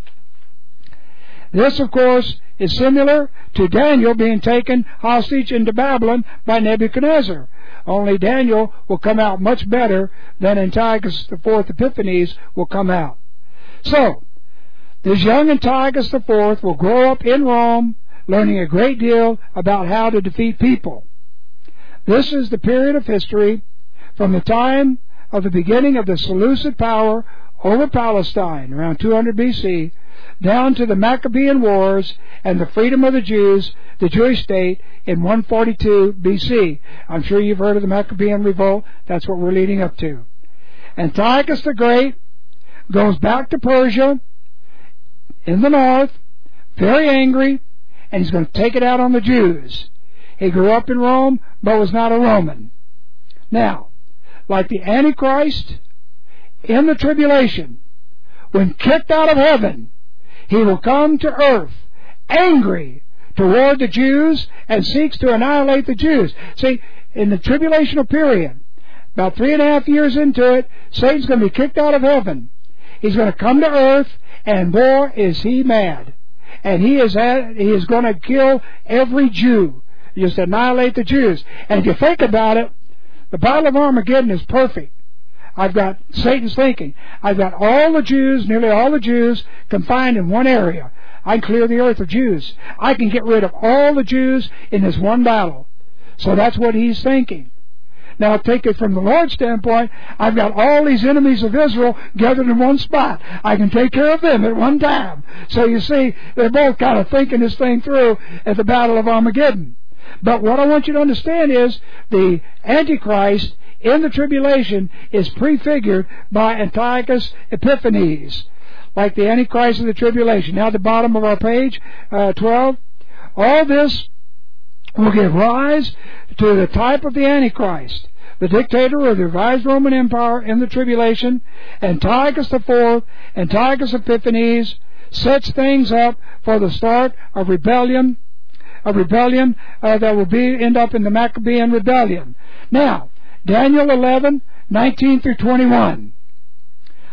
This, of course, is similar to Daniel being taken hostage into Babylon by Nebuchadnezzar. Only Daniel will come out much better than Antiochus IV Epiphanes will come out. So, this young Antiochus IV will grow up in Rome, learning a great deal about how to defeat people. This is the period of history from the time of the beginning of the Seleucid power over Palestine, around 200 BC, down to the Maccabean Wars and the freedom of the Jews, the Jewish state, in 142 BC. I'm sure you've heard of the Maccabean Revolt. That's what we're leading up to. Antiochus the Great goes back to Persia in the north, very angry, and he's going to take it out on the Jews. He grew up in Rome, but was not a Roman. Now, like the Antichrist in the tribulation, when kicked out of heaven, he will come to earth angry toward the Jews and seeks to annihilate the Jews. See, in the tribulational period, about 3.5 years into it, Satan's going to be kicked out of heaven. He's going to come to earth, and boy, is he mad. And he is going to kill every Jew. Just annihilate the Jews. And if you think about it, the Battle of Armageddon is perfect. I've got Satan's thinking. I've got all the Jews, nearly all the Jews, confined in one area. I can clear the earth of Jews. I can get rid of all the Jews in this one battle. So that's what he's thinking. Now, take it from the Lord's standpoint, I've got all these enemies of Israel gathered in one spot. I can take care of them at one time. So you see, they're both kind of thinking this thing through at the Battle of Armageddon. But what I want you to understand is the Antichrist in the tribulation is prefigured by Antiochus Epiphanes, like the Antichrist of the tribulation. Now at the bottom of our page, 12, all this will give rise to the type of the Antichrist, the dictator of the revised Roman Empire in the tribulation. Antiochus IV, Antiochus Epiphanes, sets things up for the start of rebellion, that will end up in the Maccabean rebellion. Now, Daniel 11, 19 through 21.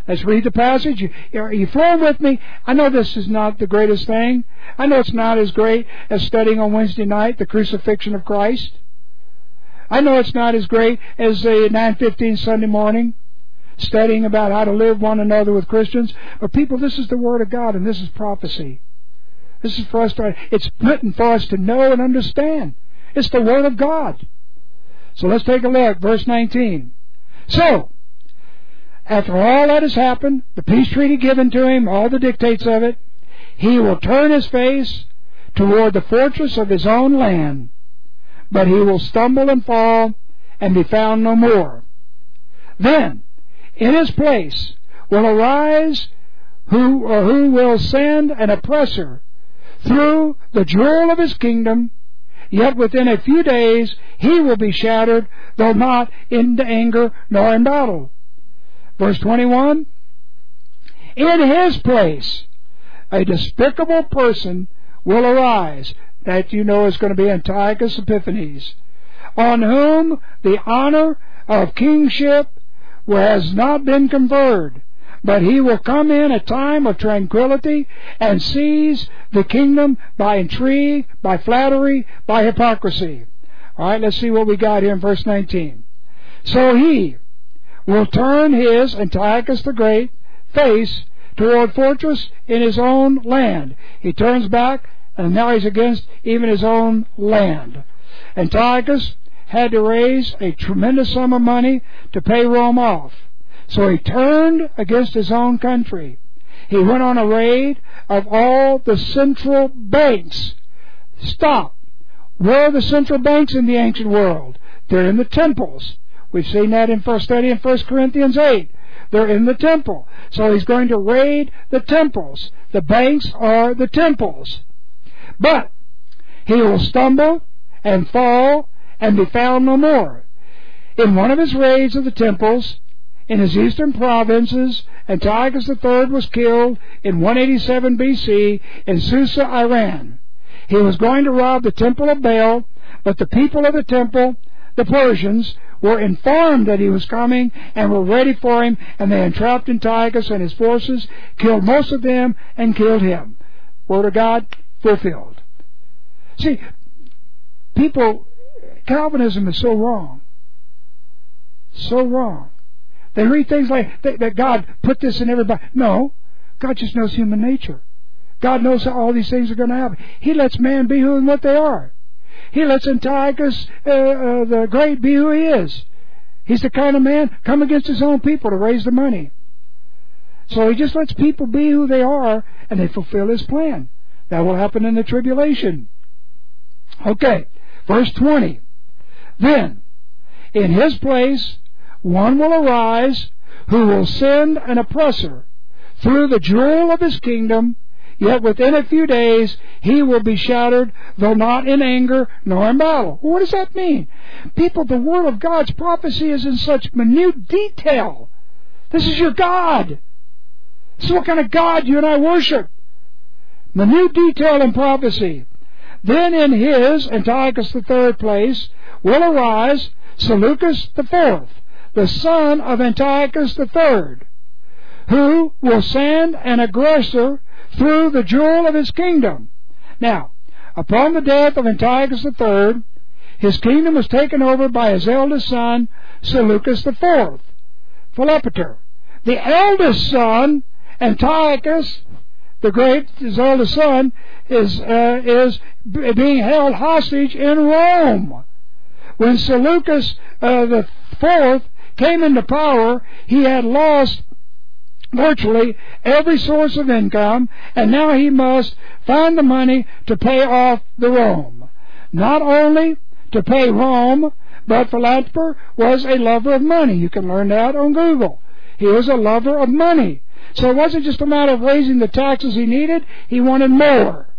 Let's read the passage. Are you flowing with me? I know this is not the greatest thing. I know it's not as great as studying on Wednesday night the crucifixion of Christ. I know it's not as great as the 9:15 Sunday morning studying about how to live one another with Christians. But people, this is the Word of God, and this is prophecy. This is for us to, it's written for us to know and understand. It's the Word of God. So let's take a look. Verse 19. So, after all that has happened, the peace treaty given to him, all the dictates of it, he will turn his face toward the fortress of his own land, but he will stumble and fall and be found no more. Then, in his place will arise who will send an oppressor through the jewel of his kingdom, yet within a few days he will be shattered, though not in anger nor in battle. Verse 21, in his place a despicable person will arise, that you know is going to be Antiochus Epiphanes, on whom the honor of kingship has not been conferred, but he will come in a time of tranquility and seize the kingdom by intrigue, by flattery, by hypocrisy. All right, let's see what we got here in verse 19. So he will turn his, Antiochus the Great, face toward fortress in his own land. He turns back, and now he's against even his own land. Antiochus had to raise a tremendous sum of money to pay Rome off. So he turned against his own country. He went on a raid of all the central banks. Stop. Where are the central banks in the ancient world? They're in the temples. We've seen that in first study in 1 Corinthians 8. They're in the temple. So he's going to raid the temples. The banks are the temples. But he will stumble and fall and be found no more. In one of his raids of the temples, in his eastern provinces, Antiochus III was killed in 187 BC in Susa, Iran. He was going to rob the temple of Baal, but the people of the temple, the Persians, were informed that he was coming and were ready for him, and they entrapped Antiochus and his forces, killed most of them, and killed him. Word of God fulfilled. See, people, Calvinism is so wrong. So wrong. They read things like that God put this in everybody. No, God just knows human nature. God knows how all these things are going to happen. He lets man be who and what they are. He lets Antiochus the Great be who he is. He's the kind of man come against his own people to raise the money. So he just lets people be who they are, and they fulfill his plan. That will happen in the tribulation. Okay, verse 20. Then, in his place, one will arise who will send an oppressor through the jewel of his kingdom, yet within a few days he will be shattered, though not in anger nor in battle. What does that mean? People, the Word of God's prophecy is in such minute detail. This is your God. This is what kind of God you and I worship. Minute detail in prophecy. Then in his, Antiochus III place, will arise Seleucus IV, the son of Antiochus III, who will send an aggressor through the jewel of his kingdom. Now, upon the death of Antiochus III, his kingdom was taken over by his eldest son, Seleucus IV, Philopator. The eldest son, Antiochus the Great, his eldest son, is being held hostage in Rome. When Seleucus the IV came into power, he had lost virtually every source of income, and now he must find the money to pay off the Rome. Not only to pay Rome, but Philopator was a lover of money. You can learn that on Google. He was a lover of money. So it wasn't just a matter of raising the taxes he needed, he wanted more.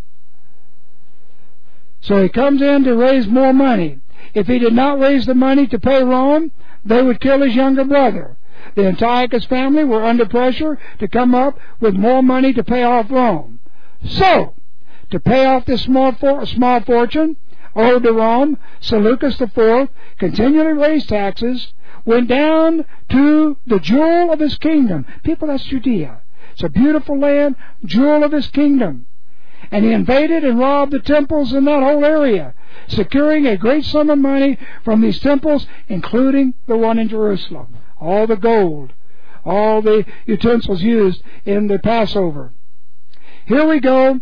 So he comes in to raise more money. If he did not raise the money to pay Rome, they would kill his younger brother. The Antiochus family were under pressure to come up with more money to pay off Rome. So, to pay off this small fortune, owed to Rome, Seleucus IV continually raised taxes, went down to the jewel of his kingdom. People, that's Judea. It's a beautiful land, jewel of his kingdom. And he invaded and robbed the temples in that whole area, securing a great sum of money from these temples, including the one in Jerusalem. All the gold, all the utensils used in the Passover. Here we go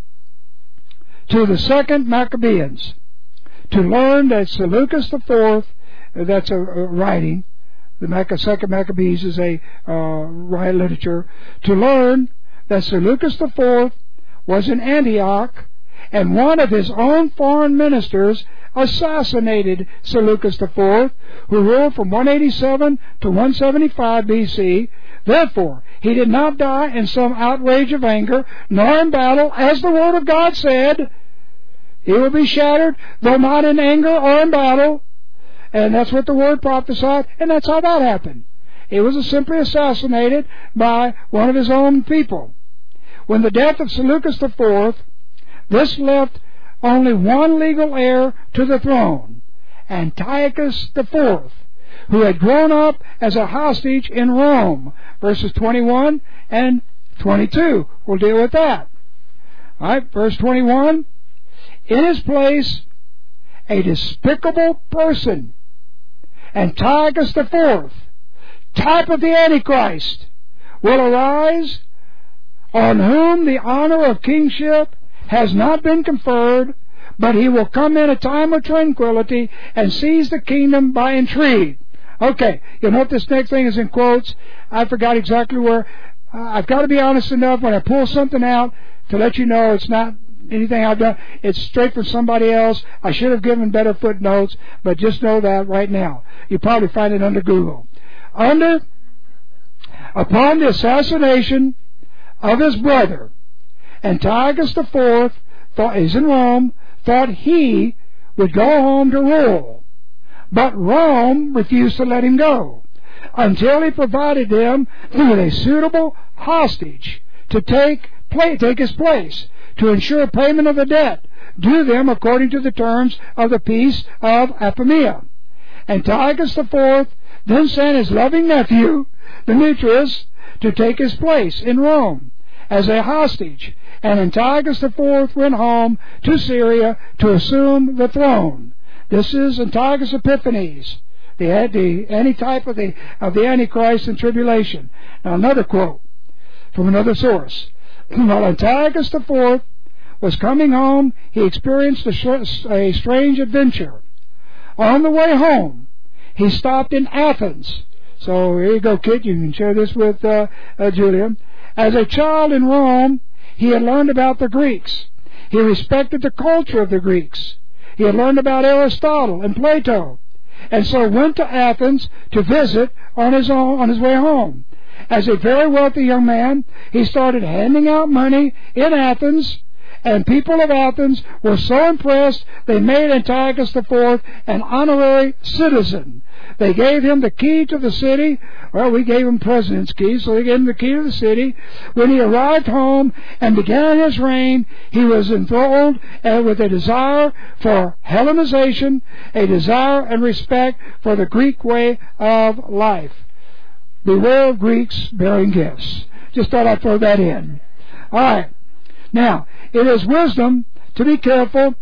to the second Maccabees, to learn that Seleucus IV, that's a writing, the second Maccabees is a literature, to learn that Seleucus IV was in Antioch, and one of his own foreign ministers assassinated Seleucus IV, who ruled from 187 to 175 BC. Therefore, he did not die in some outrage of anger, nor in battle, as the Word of God said. He will be shattered, though not in anger or in battle. And that's what the Word prophesied, and that's how that happened. He was simply assassinated by one of his own people. When the death of Seleucus IV, this left only one legal heir to the throne, Antiochus IV, who had grown up as a hostage in Rome. Verses 21 and 22. We'll deal with that. All right, verse 21. In his place, a despicable person, Antiochus IV, type of the Antichrist, will arise, on whom the honor of kingship has not been conferred, but he will come in a time of tranquility and seize the kingdom by intrigue. Okay, you'll note this next thing is in quotes. I forgot exactly where. I've got to be honest enough when I pull something out to let you know it's not anything I've done. It's straight from somebody else. I should have given better footnotes, but just know that right now. You probably find it under Google. Upon the assassination of his brother, Antiochus IV, is in Rome, thought he would go home to rule. But Rome refused to let him go until he provided them with a suitable hostage to take his place, to ensure payment of the debt due them according to the terms of the peace of Apamea. Antiochus IV then sent his loving nephew, Demetrius, to take his place in Rome as a hostage, and Antiochus IV went home to Syria to assume the throne. This is Antiochus Epiphanes, the antitype of the Antichrist and tribulation. Now another quote from another source. While Antiochus IV was coming home, he experienced a strange adventure. On the way home, he stopped in Athens. So here you go, kid. You can share this with Julia. As a child in Rome, he had learned about the Greeks. He respected the culture of the Greeks. He had learned about Aristotle and Plato, and so went to Athens to visit on his way home. As a very wealthy young man, he started handing out money in Athens, and people of Athens were so impressed they made Antiochus IV an honorary citizen. They gave him the key to the city. Well, we gave him president's key, so they gave him the key to the city. When he arrived home and began his reign, he was enthralled with a desire for Hellenization, a desire and respect for the Greek way of life. Beware of Greeks bearing gifts. Just thought I'd throw that in. All right. Now, it is wisdom to be careful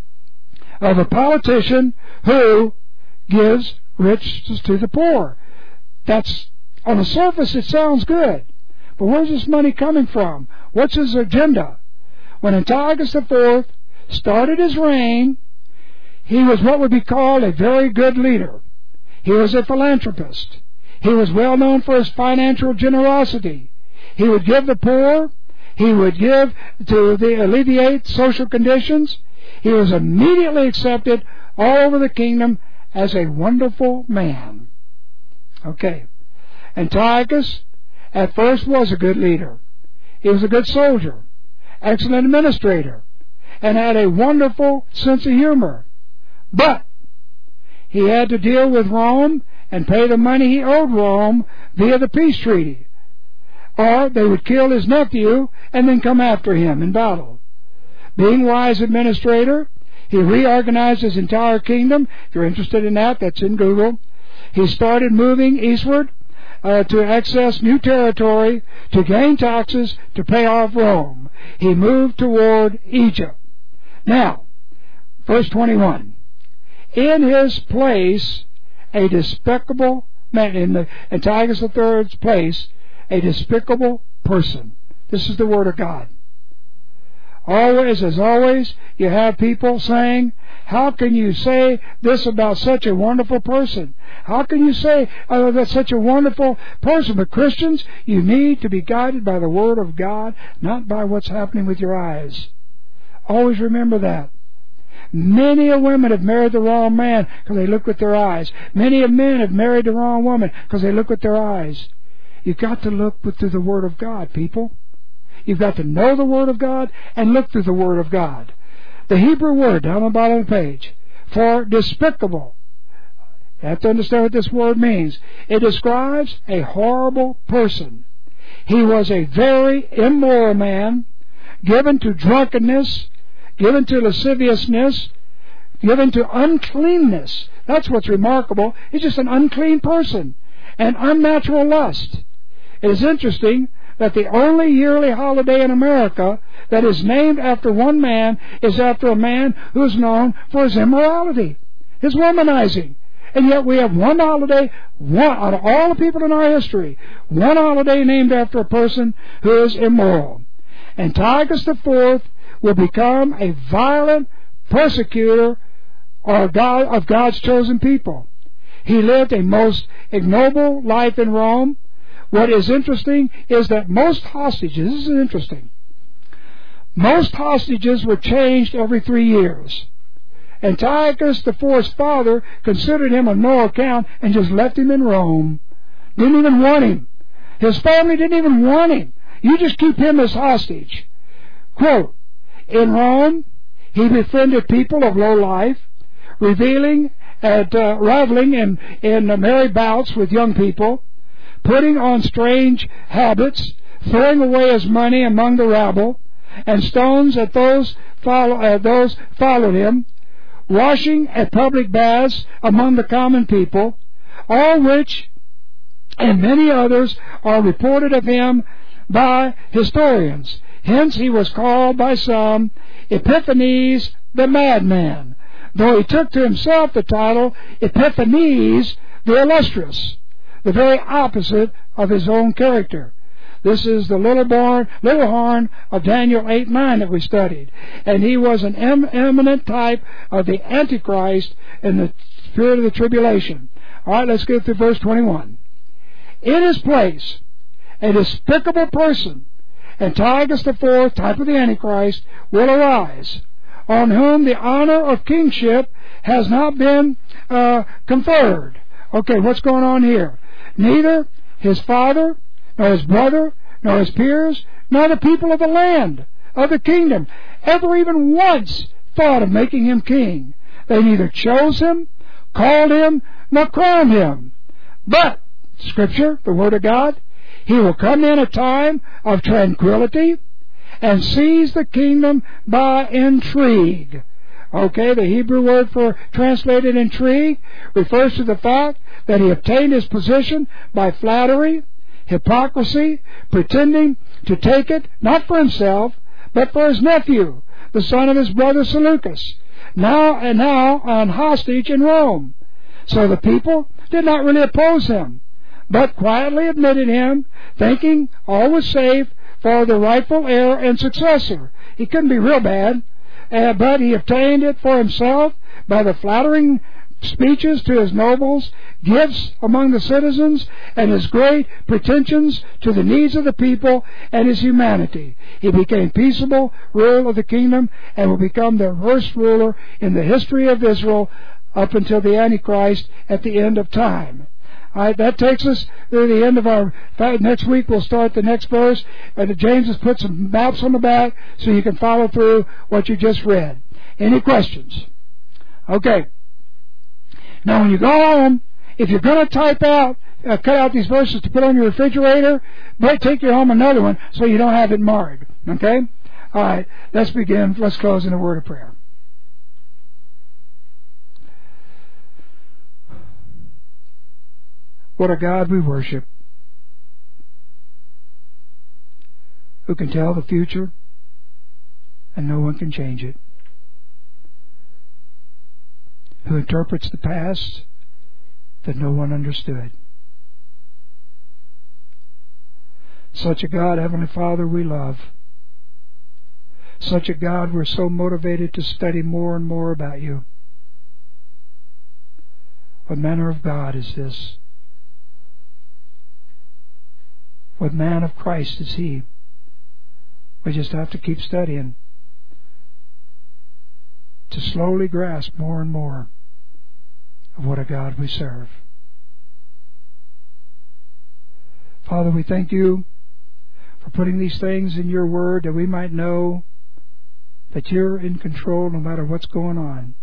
of a politician who gives riches to the poor. That's, on the surface, it sounds good. But where's this money coming from? What's his agenda? When Antiochus IV started his reign, he was what would be called a very good leader. He was a philanthropist. He was well known for his financial generosity. He would give the poor. He would give to alleviate social conditions. He was immediately accepted all over the kingdom as a wonderful man. Okay. Antiochus at first was a good leader. He was a good soldier, excellent administrator, and had a wonderful sense of humor. But he had to deal with Rome and pay the money he owed Rome via the peace treaty. Or they would kill his nephew and then come after him in battle. Being wise administrator, He reorganized his entire kingdom. If you're interested in that, that's in Google. He started moving eastward to access new territory, to gain taxes, to pay off Rome. He moved toward Egypt. Now, verse 21. In his place, a despicable man, in Antiochus III's place, a despicable person. This is the Word of God. Always, as always, you have people saying, how can you say this about such a wonderful person? How can you say that's such a wonderful person? But Christians, you need to be guided by the Word of God, not by what's happening with your eyes. Always remember that. Many of women have married the wrong man because they look with their eyes. Many of men have married the wrong woman because they look with their eyes. You've got to look through the Word of God, people. You've got to know the Word of God and look through the Word of God. The Hebrew word down on the bottom of the page for despicable. You have to understand what this word means. It describes a horrible person. He was a very immoral man, given to drunkenness, given to lasciviousness, given to uncleanness. That's what's remarkable. He's just an unclean person. And unnatural lust. It is interesting that the only yearly holiday in America that is named after one man is after a man who is known for his immorality, his womanizing. And yet we have one holiday, out of all the people in our history, one holiday named after a person who is immoral. Antiochus IV will become a violent persecutor of God's chosen people. He lived a most ignoble life in Rome. What is interesting is that most hostages, this is interesting, most hostages were changed every 3 years. Antiochus IV's father considered him of no account and just left him in Rome. Didn't even want him. His family didn't even want him. You just keep him as hostage. Quote, in Rome, he befriended people of low life, reveling reveling in merry bouts with young people, putting on strange habits, throwing away his money among the rabble, and stones at those followed him, washing at public baths among the common people, all which and many others are reported of him by historians. Hence he was called by some Epiphanes the madman, though he took to himself the title Epiphanes the illustrious, the very opposite of his own character. This is the little horn of Daniel 8:9 that we studied. And he was an eminent type of the Antichrist in the spirit of the tribulation. All right, let's get through verse 21. In his place, a despicable person, Antiochus IV, type of the Antichrist, will arise, on whom the honor of kingship has not been conferred. Okay, what's going on here? Neither his father, nor his brother, nor his peers, nor the people of the land, of the kingdom, ever even once thought of making him king. They neither chose him, called him, nor crowned him. But, Scripture, the Word of God, he will come in a time of tranquility and seize the kingdom by intrigue. Okay, the Hebrew word for translated intrigue refers to the fact that he obtained his position by flattery, hypocrisy, pretending to take it not for himself, but for his nephew, the son of his brother Seleucus, now on hostage in Rome. So the people did not really oppose him, but quietly admitted him, thinking all was safe for the rightful heir and successor. He couldn't be real bad, but he obtained it for himself by the flattering speeches to his nobles, gifts among the citizens, and his great pretensions to the needs of the people and his humanity. He became peaceable ruler of the kingdom and will become the worst ruler in the history of Israel up until the Antichrist at the end of time. All right, that takes us to the end of our... Next week we'll start the next verse. James has put some maps on the back so you can follow through what you just read. Any questions? Okay. Now when you go home, if you're going to cut out these verses to put on your refrigerator, but take your home another one so you don't have it marred. Okay? All right, let's begin. Let's close in a word of prayer. What a God we worship, who can tell the future and no one can change it, who interprets the past that no one understood. Such a God, Heavenly Father, we love. Such a God, we're so motivated to study more and more about you. What manner of God is this? What man of Christ is He? We just have to keep studying to slowly grasp more and more of what a God we serve. Father, we thank you for putting these things in your word that we might know that you're in control no matter what's going on.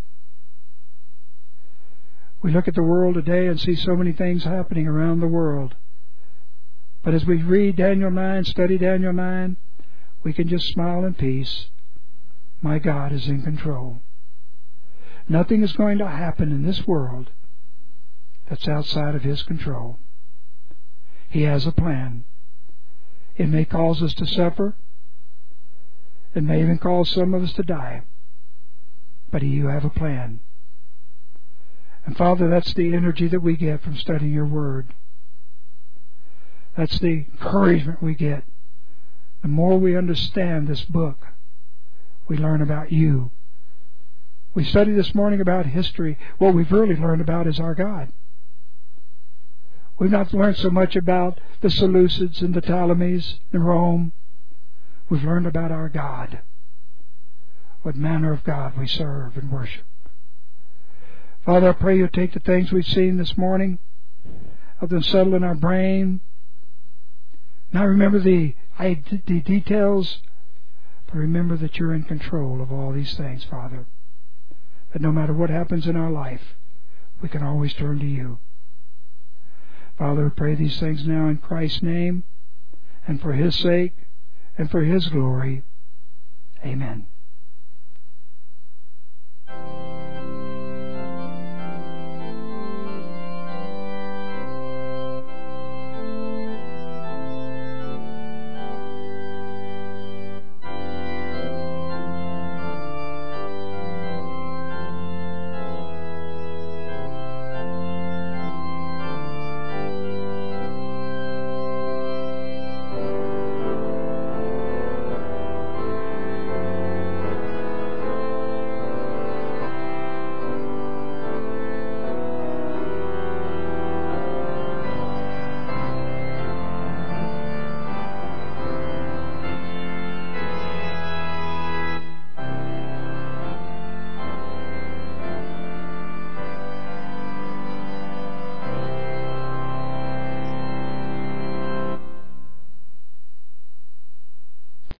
We look at the world today and see so many things happening around the world. But as we read Daniel 9, study Daniel 9, we can just smile in peace. My God is in control. Nothing is going to happen in this world that's outside of His control. He has a plan. It may cause us to suffer. It may even cause some of us to die. But you have a plan. And Father, that's the energy that we get from studying your word. That's the encouragement we get. The more we understand this book, we learn about you. We studied this morning about history. What we've really learned about is our God. We've not learned so much about the Seleucids and the Ptolemies in Rome. We've learned about our God. What manner of God we serve and worship. Father, I pray you take the things we've seen this morning, have them settle in our brain. Now remember the details, but remember that you're in control of all these things, Father. That no matter what happens in our life, we can always turn to you. Father, we pray these things now in Christ's name, and for His sake, and for His glory. Amen.